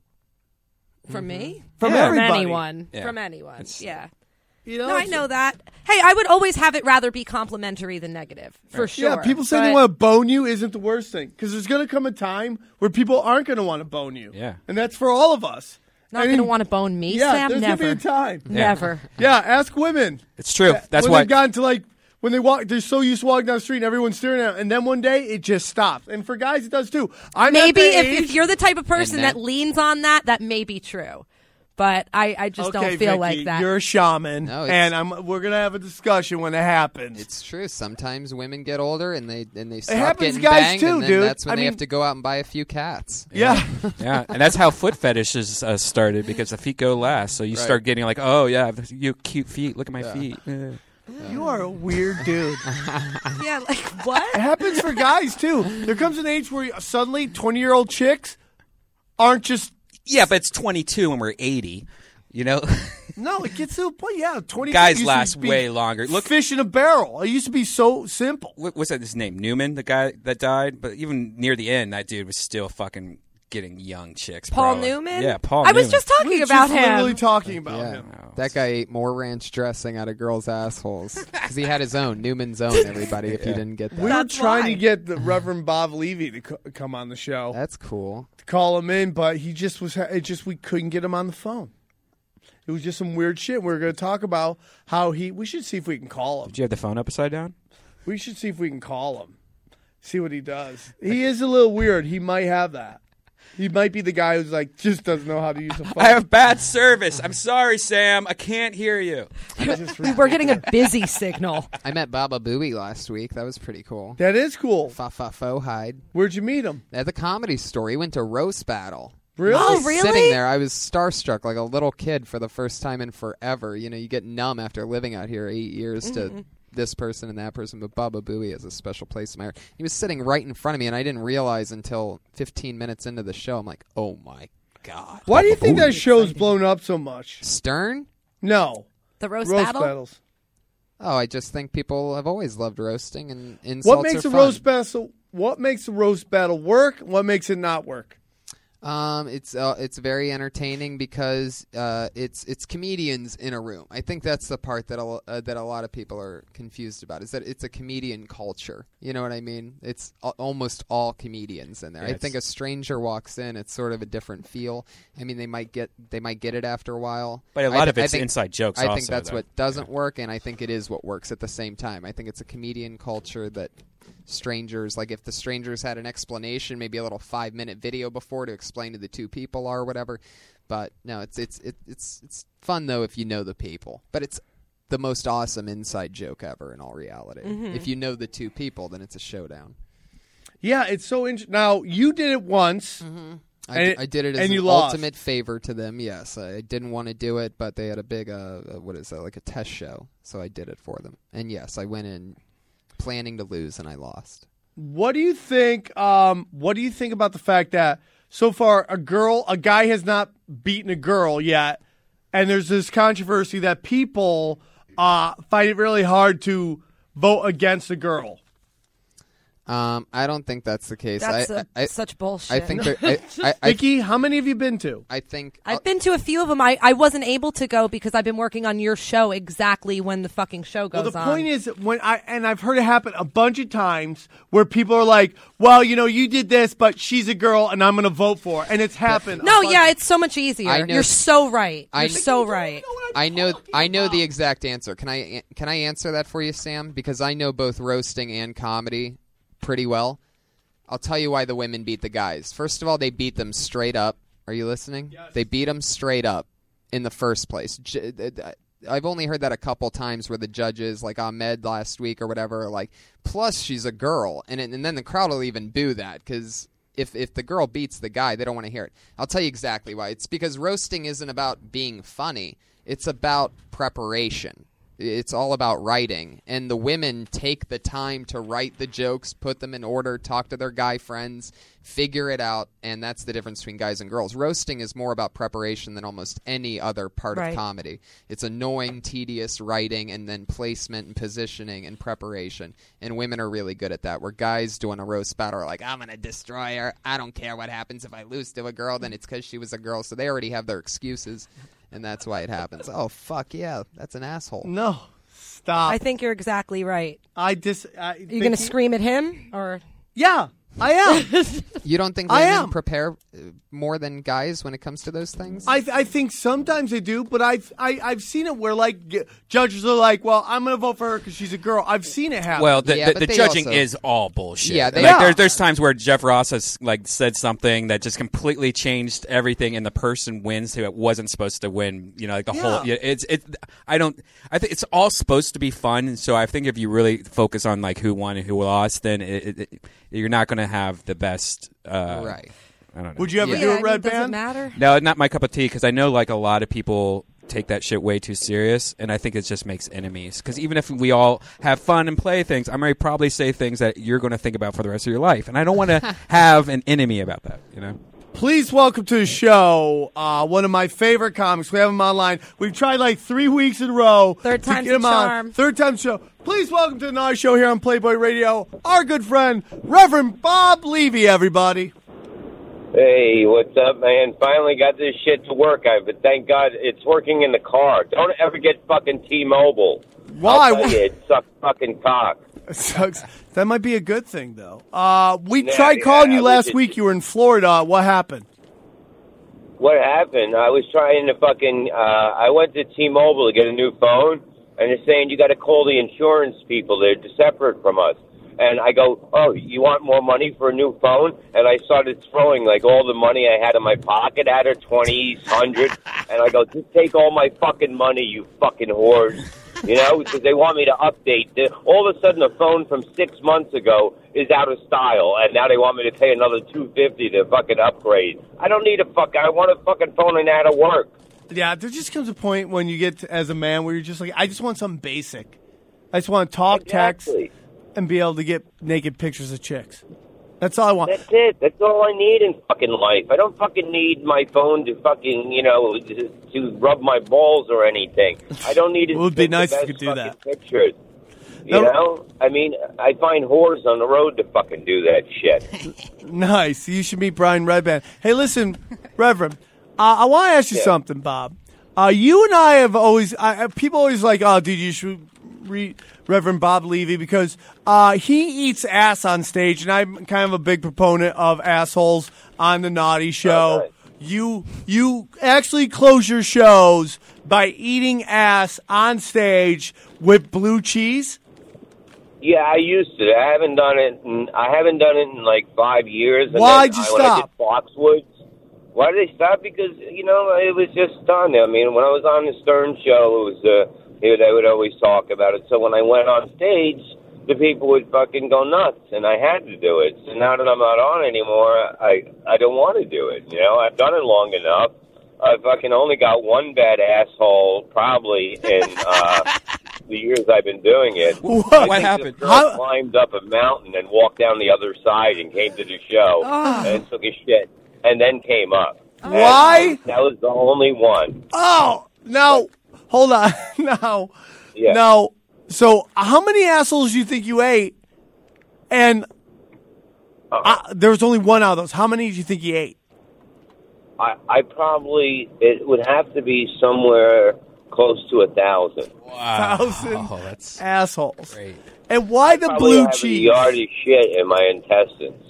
From me? From Yeah. From everybody. anyone. Yeah. From anyone. It's- yeah. You know, No, I it's- know that. Hey, I would always have it rather be complimentary than negative, for sure. Yeah, people saying they But- want to bone you isn't the worst thing because there's going to come a time where people aren't going to want to bone you. Yeah. And that's for all of us. Not I going to mean, want to bone me, Yeah, Sam? there's Never. going to be a time. Never. Yeah, ask women. It's true. That's when why. they've gotten to like when they walk, they're so used to walking down the street and everyone's staring at them, and then one day it just stops. And for guys, it does too. I'm Maybe at the if, age, if you're the type of person And that, that- leans on that, that may be true. But I, I just okay, don't feel Vicky, like that. You're a shaman, No, it's- and I'm, we're gonna have a discussion when it happens. It's true. Sometimes women get older and they and they stop happens getting guys banged, too, and then dude. that's when I they mean- have to go out and buy a few cats. yeah. Yeah, and that's how foot fetishes uh, started because the feet go last. So you Right. start getting like, oh yeah, you have cute feet. Look at my feet. Yeah. You are a weird dude. yeah, like what? It happens for guys too. There comes an age where suddenly twenty-year-old chicks aren't just. Yeah, but it's twenty-two and we're eighty. You know, No, it gets to a point. Yeah, twenty guys used to last be way longer. Look, fish in a barrel. It used to be so simple. what, what's that? His name Newman, the guy that died. But even near the end, that dude was still fucking getting young chicks. Paul bro. Newman? Yeah, Paul. I was Newman. just talking We were about just him. literally talking about Yeah, him. that guy ate more ranch dressing out of girls' assholes because he had his own Newman's own. Everybody, if you didn't get that, We That's were trying why. to get the Reverend Bob Levy to co- come on the show, that's cool. to call him in, but he just was. It just we couldn't get him on the phone. It was just some weird shit. We were going to talk about how he. We should see if we can call him. Did you have the phone upside down? We should see if we can call him. See what he does. He is a little weird. He might have that. He might be the guy who's like just doesn't know how to use a phone. I have bad service. I'm sorry, Sam. I can't hear you. Just We were getting a busy signal. I met Baba Booey last week. That was pretty cool. That is cool. Fa fa fo hide Where'd you meet him? at the Comedy Store. He went to roast battle. Really? Oh, Just really? Sitting there, I was starstruck like a little kid for the first time in forever. You know, you get numb after living out here eight years Mm-hmm. to this person and that person, but Baba Booey has a special place in my heart. He was sitting right in front of me, and I didn't realize until fifteen minutes into the show. I'm like, oh my god. Why do you think that show's blown up so much? Stern? No. The roast, Roast battle? battles. Oh, I just think people have always loved roasting, and insults What makes are a fun. roast battle? What makes a roast battle work? What makes it not work? Um, it's uh, it's very entertaining because uh, it's it's comedians in a room. I think that's the part that a, uh, that a lot of people are confused about is that it's a comedian culture. You know what I mean? It's a- almost all comedians in there. Yeah, I think a it's- stranger walks in, it's sort of a different feel. I mean, they might get they might get it after a while. But a lot I, of I it's think, inside jokes. I think also, that's though. what doesn't work, and I think it is what works at the same time. I think it's a comedian culture that strangers, like if the strangers had an explanation, maybe a little five minute video before to explain to the two people or whatever. But no, it's it's it, it's it's fun though if you know the people. But it's the most awesome inside joke ever in all reality. If you know the two people, then it's a showdown. Yeah, it's so interesting. Now, you did it once. I, And d- it- I did it as and an you lost. ultimate favor to them. Yes, I didn't want to do it, but they had a big uh, uh, what is that, like a test show, so I did it for them. And yes, I went in planning to lose, and I lost. What do you think? Um, what do you think about the fact that so far a girl, a guy has not beaten a girl yet, and there's this controversy that people uh, find it really hard to vote against a girl. Um, I don't think that's the case. That's I, a, I, such bullshit. I think there, I, I, I, Vicky, how many have you been to? I think I've been to a few of them. I, I wasn't able to go because I've been working on your show exactly when the fucking show goes Well, the on. point is, when I and I've heard it happen a bunch of times where people are like, "Well, you know, you did this, but she's a girl, and I'm going to vote for her," and it's happened. a no, bunch- yeah, it's so much easier. I know- You're so right. I You're kn- so right. I know I know the exact answer. Can I can I answer that for you, Sam? Because I know both roasting and comedy pretty well. I'll tell you why the women beat the guys. First of all, they beat them straight up. Are you listening? Yes. They beat them straight up in the first place. J- I've only heard that a couple times where the judges, like Ahmed last week or whatever, are like, plus she's a girl. And, it, and then the crowd will even boo that because if, if the girl beats the guy, they don't want to hear it. I'll tell you exactly why. It's because roasting isn't about being funny. It's about preparation. It's all about writing, and the women take the time to write the jokes, put them in order, talk to their guy friends, figure it out, and that's the difference between guys and girls. Roasting is more about preparation than almost any other part Right. of comedy. It's annoying, tedious writing, and then placement and positioning and preparation, and women are really good at that, where guys doing a roast battle are like, I'm going to destroy her. I don't care what happens if I lose to a girl, then it's because she was a girl, so they already have their excuses. And that's why it happens. Oh, fuck yeah, that's an asshole. No, stop. I think you're exactly right. I dis. I, Are you going to scream at him or? Yeah, I am. You don't think I women am. prepare uh, more than guys when it comes to those things? I I think sometimes they do, but I've I, I've seen it where like g- judges are like, well, I'm going to vote for her because she's a girl. I've seen it happen. Well, the, Yeah, the, but the they judging also- is all bullshit. Yeah, they- like Yeah. there's there's times where Jeff Ross has like said something that just completely changed everything, and the person wins who wasn't supposed to win. You know, like the Yeah. whole. Yeah, it's it. I don't. I think it's all supposed to be fun, and so I think if you really focus on like who won and who lost, then it, it, it, you're not going to have the best. Uh, right. I don't know. Would you ever Yeah. do Yeah, a I mean, red does it band? matter? No, not my cup of tea, because I know like a lot of people take that shit way too serious, and I think it just makes enemies. Because even if we all have fun and play things, I might probably say things that you're going to think about for the rest of your life, and I don't want to have an enemy about that. You know. Please welcome to the show uh, one of my favorite comics. We have him online. We've tried like three weeks in a row. Third to time's get him the on. charm. Third time show. Please welcome to the Night Show here on Playboy Radio, our good friend, Reverend Bob Levy, everybody. Hey, what's up, man? Finally got this shit to work. I but thank God it's working in the car. Don't ever get fucking T-Mobile. Why? I'll tell you, it sucks fucking cock. Sucks. That might be a good thing, though. Uh, we Yeah, tried yeah, calling you I last was- week. You were in Florida. What happened? What happened? I was trying to fucking. Uh, I went to T-Mobile to get a new phone, and they're saying you got to call the insurance people. They're separate from us. And I go, oh, you want more money for a new phone? And I started throwing like all the money I had in my pocket at her, twenty, hundred. And I go, just take all my fucking money, you fucking whores. You know, because they want me to update. The, all of a sudden, a phone from six months ago is out of style, and now they want me to pay another two fifty to fucking upgrade. I don't need a fuck. I want a fucking phone and out of work. Yeah, there just comes a point when you get to, as a man where you're just like, I just want something basic. I just want to talk, Exactly. text, and be able to get naked pictures of chicks. That's all I want. That's it. That's all I need in fucking life. I don't fucking need my phone to fucking, you know, to, to rub my balls or anything. I don't need it. It would be to take nice the if you best could do fucking that. Pictures. You No. know? I mean, I find whores on the road to fucking do that shit. Nice. You should meet Brian Redband. Hey, listen, Reverend, uh, I want to ask you Yeah. something, Bob. Uh, you and I have always, uh, people always like, oh, dude, you should read Reverend Bob Levy because uh, he eats ass on stage, and I'm kind of a big proponent of assholes on the Naughty Show. Okay. You you actually close your shows by eating ass on stage with blue cheese. Yeah, I used to. I haven't done it. In, I haven't done it in like five years. And Why'd then you I, when I stop? did Foxwoods. Why did they stop? Because you know it was just done. I mean, when I was on the Stern Show, it was uh, they they would always talk about it. So when I went on stage, the people would fucking go nuts, and I had to do it. So now that I'm not on anymore, I I don't want to do it. You know, I've done it long enough. I fucking only got one bad asshole probably in uh, the years I've been doing it. What? I What think happened? This girl How- climbed up a mountain and walked down the other side and came to the show Ah. and took a shit and then came up. And Why? That was the only one. Oh, no. Hold on. No. Yeah. No. So, how many assholes do you think you ate? And Uh, there was only one out of those. How many did you think he ate? I, I probably, it would have to be somewhere close to a thousand. Wow. Thousand Oh, that's assholes. great. And why the Probably blue have cheese? a yard of shit in my intestines.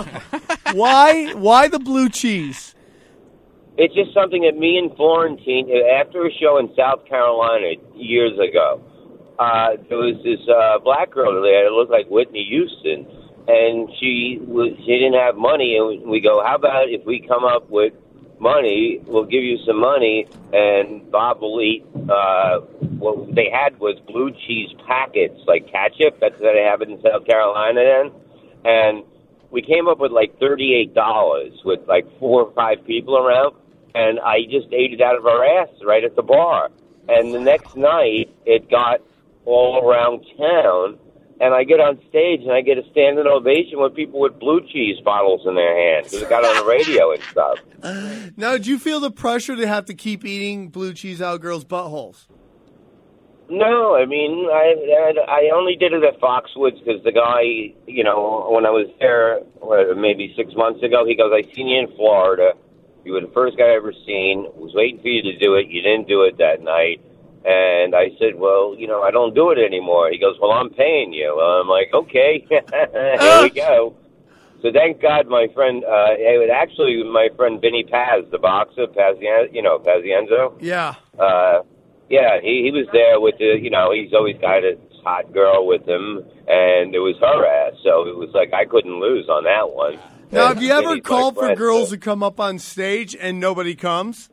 Why? Why the blue cheese? It's just something that me and Florentine, after a show in South Carolina years ago, uh, there was this uh, black girl there that looked like Whitney Houston, and she was she didn't have money, and we go, how about if we come up with money, we'll give you some money, and Bob will eat, uh, what they had was blue cheese packets, like ketchup, that's what they have in South Carolina then, and we came up with like thirty-eight dollars with like four or five people around, and I just ate it out of our ass right at the bar. And the next night, it got all around town, and I get on stage and I get a standing ovation with people with blue cheese bottles in their hands because it got on the radio and stuff. Now, did you feel the pressure to have to keep eating blue cheese out of girls' buttholes? No, I mean, I I only did it at Foxwoods because the guy, you know, when I was there what, maybe six months ago, he goes, I seen you in Florida. You were the first guy I ever seen. I was waiting for you to do it. You didn't do it that night. And I said, well, you know, I don't do it anymore. He goes, well, I'm paying you. I'm like, okay, here we go. So thank God my friend, uh, it was actually my friend Vinny Paz, the boxer, Pazienzo, you know, Pazienzo. Yeah. Uh, yeah, he, he was there with the, you know, he's always got a hot girl with him, and it was her ass. So it was like I couldn't lose on that one. Now, And have you ever Vinny's my called for friend, girls so- to come up on stage and nobody comes?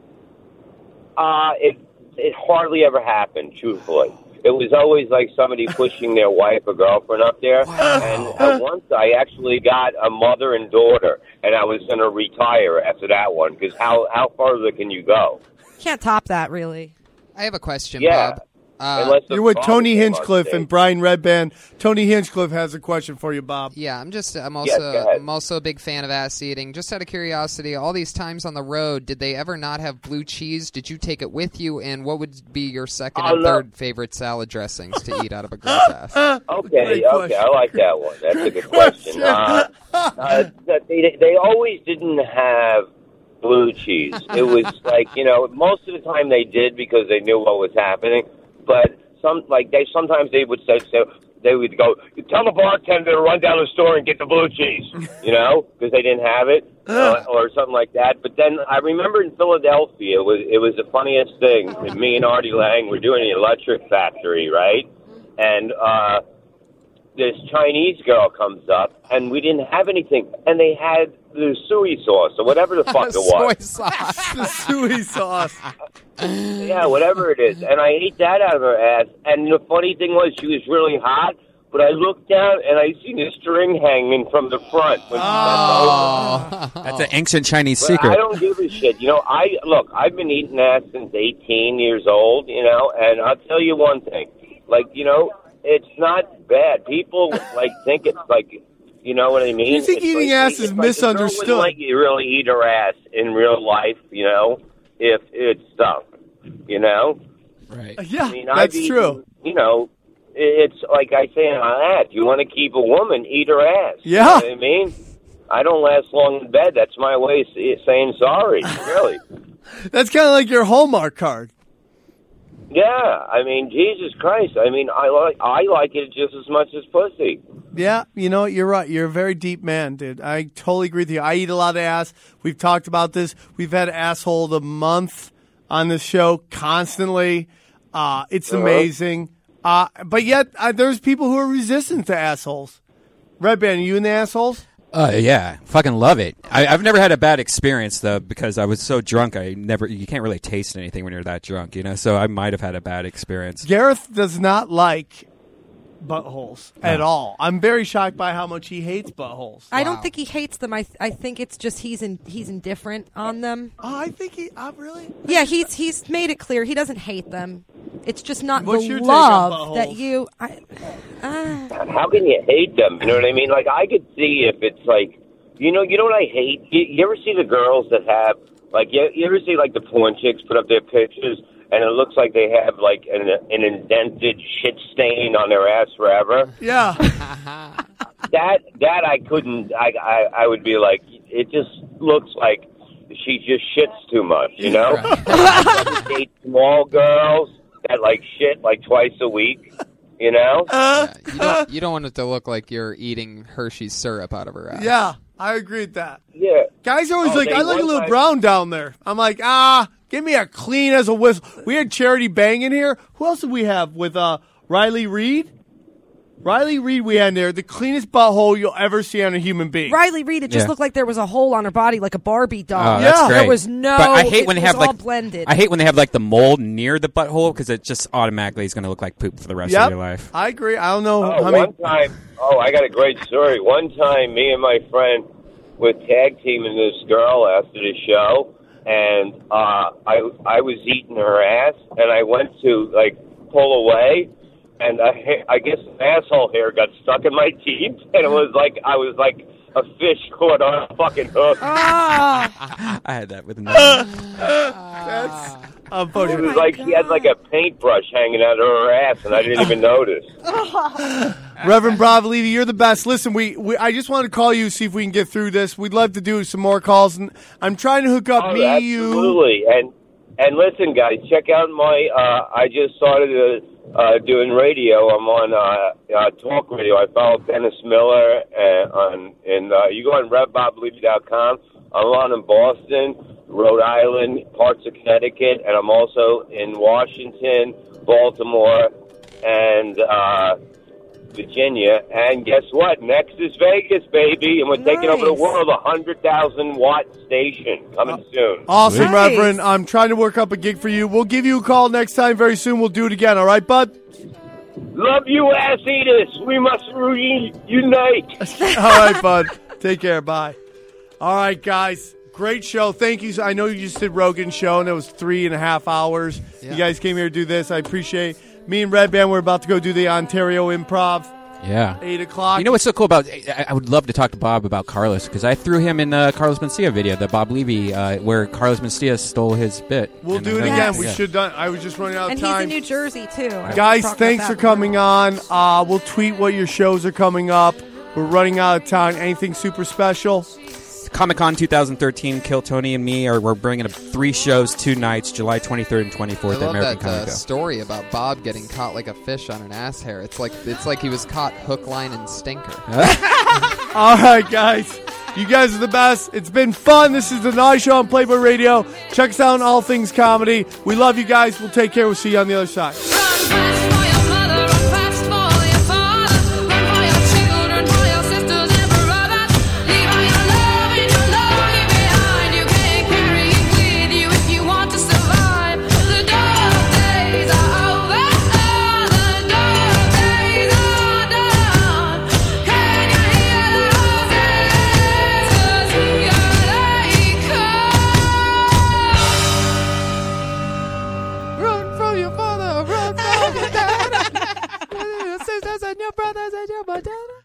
Uh, it it hardly ever happened, truthfully. It was always like somebody pushing their wife or girlfriend up there. And uh, once I actually got a mother and daughter, and I was going to retire after that one, because how, how farther can you go? Can't top that, really. I have a question, Yeah. Bob. Uh, Unless the You're with father Tony came on Hinchcliffe stage. and Brian Redband. Tony Hinchcliffe has a question for you, Bob. Yeah, I'm just I'm Yes, also go ahead. I'm also a big fan of ass eating. Just out of curiosity, all these times on the road, did they ever not have blue cheese? Did you take it with you? And what would be your second Oh, and no. third favorite salad dressings to eat out of a girl's ass? Okay, Great okay, question. I like that one. That's a good question. Uh, uh, they, they always didn't have blue cheese. It was like, you know, most of the time they did because they knew what was happening, but some like they sometimes they would say so they would go, tell the bartender to run down the store and get the blue cheese, you know, because they didn't have it uh, or something like that. But then I remember in Philadelphia, it was it was the funniest thing. Me and Artie Lang were doing the Electric Factory, right? And uh, this Chinese girl comes up, and we didn't have anything, and they had the soy sauce or whatever the fuck it Soy was. sauce. The suey sauce. Yeah, whatever it is. And I ate that out of her ass. And the funny thing was, she was really hot, but I looked down and I seen a string hanging from the front. When Oh. That's an ancient Chinese But secret. I don't give a shit. You know, I look, I've been eating ass since eighteen years old, you know, and I'll tell you one thing. Like, you know, it's not bad. People, like, think it's like, you know what I mean? You think It's eating like- ass it's is like a girl misunderstood. wouldn't let you really eat her ass in real life, you know, if it's stuff, you know? Right. Yeah, I mean, I've that's eaten, true. You know, it's like I say in my ad, you want to keep a woman, eat her ass. Yeah. You know what I mean? I don't last long in bed. That's my way of s- saying sorry, really. That's kind of like your Hallmark card. Yeah, I mean, Jesus Christ. I mean, I like I like it just as much as pussy. Yeah, you know, you're right. You're a very deep man, dude. I totally agree with you. I eat a lot of ass. We've talked about this. We've had asshole of the month on this show constantly. Uh, it's Uh-huh. amazing. Uh, but yet, uh, there's people who are resistant to assholes. Red Band, are you in the assholes? Uh, yeah, fucking love it. I, I've never had a bad experience though because I was so drunk. I never. You can't really taste anything when you're that drunk, you know. So I might have had a bad experience. Gareth does not like buttholes at all. I'm very shocked by how much he hates buttholes. I Wow. don't think he hates them. I th- I think it's just he's in he's indifferent on them. Oh, I think he. Uh, really? Yeah, he's he's made it clear he doesn't hate them. It's just not What's the your take on love buttholes? that you. I, uh, How can you hate them? You know what I mean? Like, I could see if it's like, you know, you know what I hate? You, you ever see the girls that have, like, you, you ever see, like, the porn chicks put up their pictures, and it looks like they have, like, an, an indented shit stain on their ass forever? Yeah. that that I couldn't. I, I I would be like, it just looks like she just shits too much, you know. I date small girls that like shit like twice a week, you know. Uh, Yeah, you, don't, you don't want it to look like you're eating Hershey's syrup out of her ass. Yeah, I agree with that. Yeah. Guys are always Oh, like, they I like a one little time- brown down there. I'm like, ah, give me a clean as a whistle. We had Charity Bang in here. Who else did we have with uh, Riley Reed? Riley Reed we had in there. The cleanest butthole you'll ever see on a human being. Riley Reed, it just Yeah. looked like there was a hole on her body, like a Barbie doll. Oh, that's Yeah. great. There was no. But I hate it when they was have all like blended. I hate when they have like the mold near the butthole because it just automatically is going to look like poop for the rest Yep, of your life. I agree. I don't know Oh, how one many. time, oh, I got a great story. One time, me and my friend were tag teaming this girl after the show, and uh, I I was eating her ass, and I went to like pull away, and I, I guess asshole hair got stuck in my teeth, and it was like I was like a fish caught on a fucking hook. Ah, I had that with another. That's It unfortunate. was like she had like a paintbrush hanging out of her ass, and I didn't even notice. Reverend Bravlevy, you're the best. Listen, we, we I just wanted to call you, see if we can get through this. We'd love to do some more calls, and I'm trying to hook up Oh, me, you. absolutely. And and listen, guys, check out my. Uh, I just started uh, uh, doing radio. I'm on uh, uh, talk radio. I follow Dennis Miller and on and uh, you go on rev bob levy dot com. I'm on in Boston, Rhode Island, parts of Connecticut, and I'm also in Washington, Baltimore, and uh, Virginia. And guess what? Next is Vegas, baby, and we're taking over the Nice. world. A hundred thousand watt station coming soon. Awesome, Nice. Reverend. I'm trying to work up a gig for you. We'll give you a call next time very soon. We'll do it again, all right, bud? Love you, ass eaters. We must reunite. All right, bud. Take care. Bye. All right, guys. Great show. Thank you. I know you just did Rogan's show, and it was three and a half hours. Yeah. You guys came here to do this. I appreciate it. Me and Red Band, we're about to go do the Ontario Improv, Yeah. eight o'clock. You know what's so cool about? I, I would love to talk to Bob about Carlos because I threw him in the Carlos Mencia video, the Bob Levy, uh, where Carlos Mencia stole his bit. We'll And do it then- again. Yes. We Yeah. should done. I was just running out and of he's time. in New Jersey too. I Guys, talked about thanks that for more. coming on. Uh, we'll tweet what your shows are coming up. We're running out of time. Anything super special? Comic Con twenty thirteen, Kill Tony and me are we're bringing up three shows, two nights, July twenty-third and I twenty-fourth at love American that Comic uh, Con. story about Bob getting caught like a fish on an ass hair. It's like it's like he was caught hook, line, and stinker. All right, guys. You guys are the best. It's been fun. This is the Nye Show on Playboy Radio. Check us out on All Things Comedy. We love you guys. We'll take care. We'll see you on the other side.